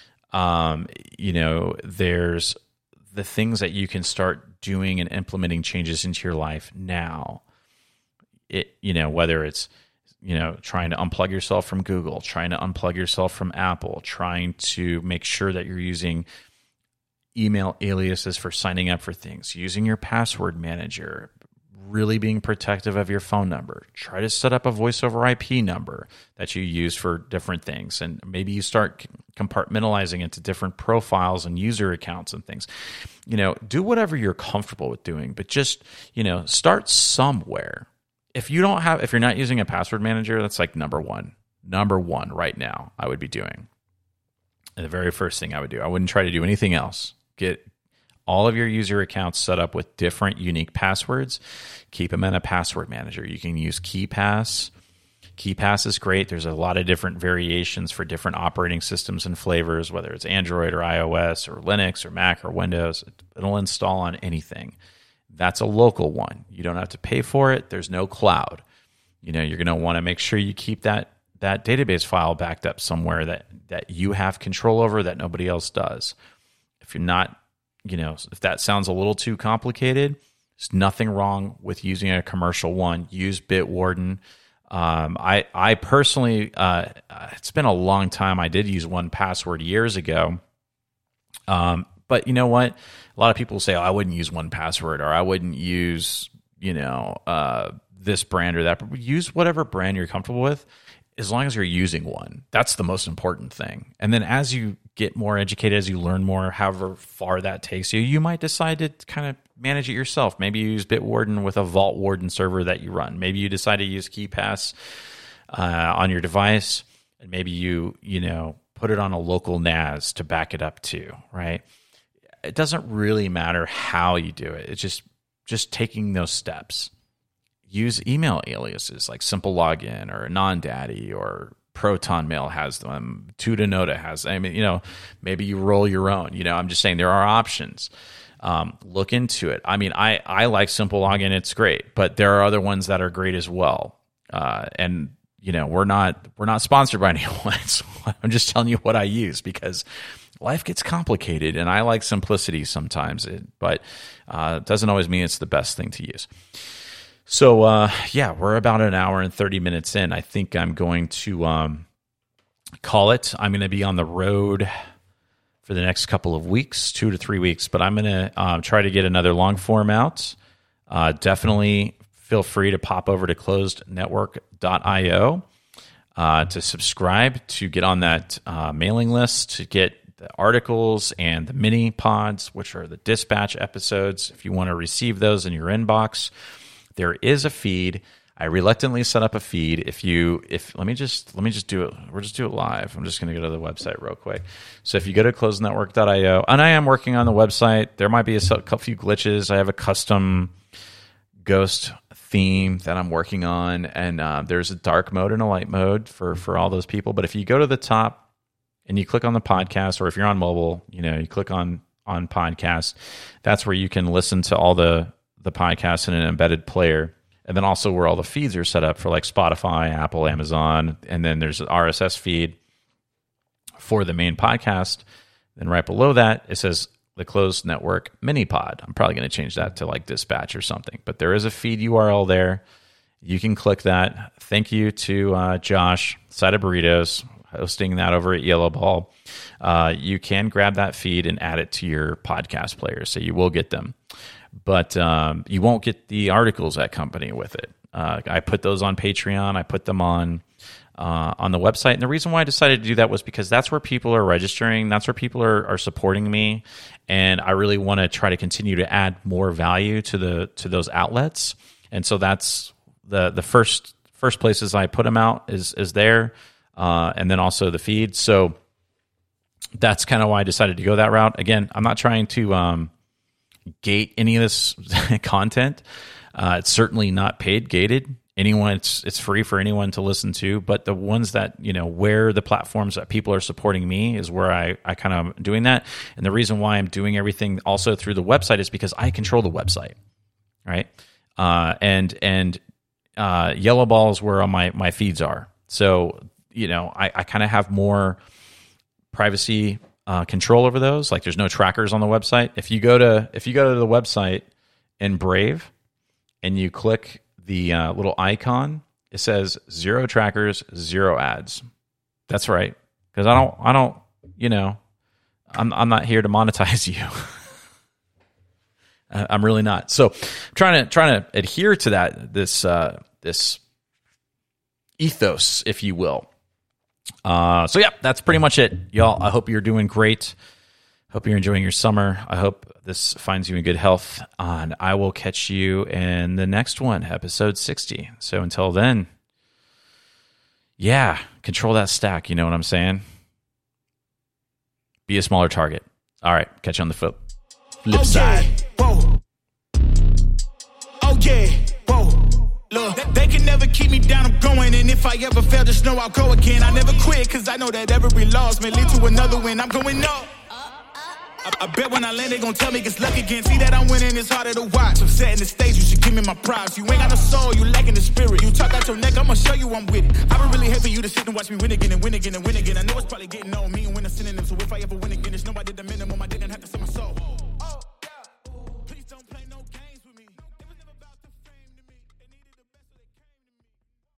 um, you know, there's the things that you can start doing and implementing changes into your life now. It, you know, whether it's, you know, trying to unplug yourself from Google, trying to unplug yourself from Apple, trying to make sure that you're using email aliases for signing up for things, using your password manager, really being protective of your phone number. Try to set up a voice over I P number that you use for different things. And maybe you start compartmentalizing into different profiles and user accounts and things. You know, do whatever you're comfortable with doing, but just, you know, start somewhere. If you don't have, if you're not using a password manager, that's like number one, number one right now I would be doing. And the very first thing I would do, I wouldn't try to do anything else. Get all of your user accounts set up with different unique passwords. Keep them in a password manager. You can use KeePass. KeePass is great. There's a lot of different variations for different operating systems and flavors, whether it's Android or iOS or Linux or Mac or Windows. It'll install on anything. That's a local one. You don't have to pay for it. There's no cloud. You know, you're going to want to make sure you keep that that database file backed up somewhere that that you have control over that nobody else does. If you're not, you know, if that sounds a little too complicated, there's nothing wrong with using a commercial one. Use Bitwarden. Um, I I personally, uh, it's been a long time. I did use one Password years ago. Um, but you know what? A lot of people say, oh, I wouldn't use one Password, or I wouldn't use, you know, uh, this brand or that. But use whatever brand you're comfortable with, as long as you're using one. That's the most important thing. And then as you get more educated, as you learn more, however far that takes you, you might decide to kind of manage it yourself. Maybe you use Bitwarden with a Vault Warden server that you run. Maybe you decide to use KeePass uh, on your device, and maybe you, you know, put it on a local N A S to back it up to, right? It doesn't really matter how you do it. It's just just taking those steps. Use email aliases like Simple Login or NonDaddy, or Proton Mail has them. Tutanota has them. I mean, you know, maybe you roll your own. You know, I'm just saying there are options. Um, look into it. I mean, I, I like Simple Login. It's great, but there are other ones that are great as well. Uh, and you know, we're not we're not sponsored by anyone. So I'm just telling you what I use, because life gets complicated, and I like simplicity sometimes. It, but uh, it doesn't always mean it's the best thing to use. So, uh, yeah, we're about an hour and thirty minutes in. I think I'm going to um, call it. I'm going to be on the road for the next couple of weeks, two to three weeks, but I'm going to um, try to get another long form out. Uh, definitely feel free to pop over to closed network dot io uh, to subscribe, to get on that uh, mailing list, to get the articles and the mini pods, which are the dispatch episodes. If you want to receive those in your inbox, there is a feed. I reluctantly set up a feed. If you, if let me just let me just do it. We'll just do it live. I'm just going to go to the website real quick. So if you go to closed network dot io, and I am working on the website. There might be a, a few glitches. I have a custom ghost theme that I'm working on, and uh, there's a dark mode and a light mode for for all those people. But if you go to the top and you click on the podcast, or if you're on mobile, you know, you click on on podcast, that's where you can listen to all the the podcasts in an embedded player. And then also where all the feeds are set up for, like Spotify, Apple, Amazon, and then there's an R S S feed for the main podcast. Then right below that, it says the closed network mini pod. I'm probably going to change that to like dispatch or something, but there is a feed U R L there. You can click that. Thank you to uh, Josh, Side of Burritos, hosting that over at Yellow Ball. Uh, you can grab that feed and add it to your podcast player, so you will get them. But um, you won't get the articles that accompany with it. Uh, I put those on Patreon. I put them on uh, on the website. And the reason why I decided to do that was because that's where people are registering. That's where people are, are supporting me. And I really want to try to continue to add more value to the to those outlets. And so that's the the first first places I put them out is is there, uh, and then also the feed. So that's kind of why I decided to go that route. Again, I'm not trying to um, gate any of this content. Uh, it's certainly not paid gated. Anyone, it's it's free for anyone to listen to. But the ones that, you know, where the platforms that people are supporting me is where I, I kind of am doing that. And the reason why I'm doing everything also through the website is because I control the website, right? Uh, and and uh, Yellow Ball is where all my, my feeds are. So, you know, I, I kind of have more privacy uh, control over those. Like, there's no trackers on the website. If you go to if you go to the website in Brave and you click the uh, little icon, it says zero trackers, zero ads. That's right, because I don't, I don't, you know, I'm, I'm not here to monetize you. I'm really not. So, I'm trying to trying to adhere to that this uh, this ethos, if you will. Uh, so yeah, that's pretty much it, y'all. I hope you're doing great. Hope you're enjoying your summer. I hope this finds you in good health, and I will catch you in the next one, episode sixty. So until then, yeah, control that stack. You know what I'm saying? Be a smaller target. All right, catch you on the flip, flip side. Whoa. Oh yeah, whoa. Look, they can never keep me down, I'm going. And if I ever fail, just know I'll go again. I never quit, cause I know that every loss may lead to another win. I'm going up. I, I bet when I land, they gon' tell me it's luck again. See that I'm winning, it's harder to watch. I'm setting the stage, you should give me my props. You ain't got no soul, you lacking the spirit. You talk out your neck, I'ma show you I'm with it. I would really hate for you to sit and watch me win again and win again and win again. I know it's probably getting on me and win a synonym, so if I ever win again.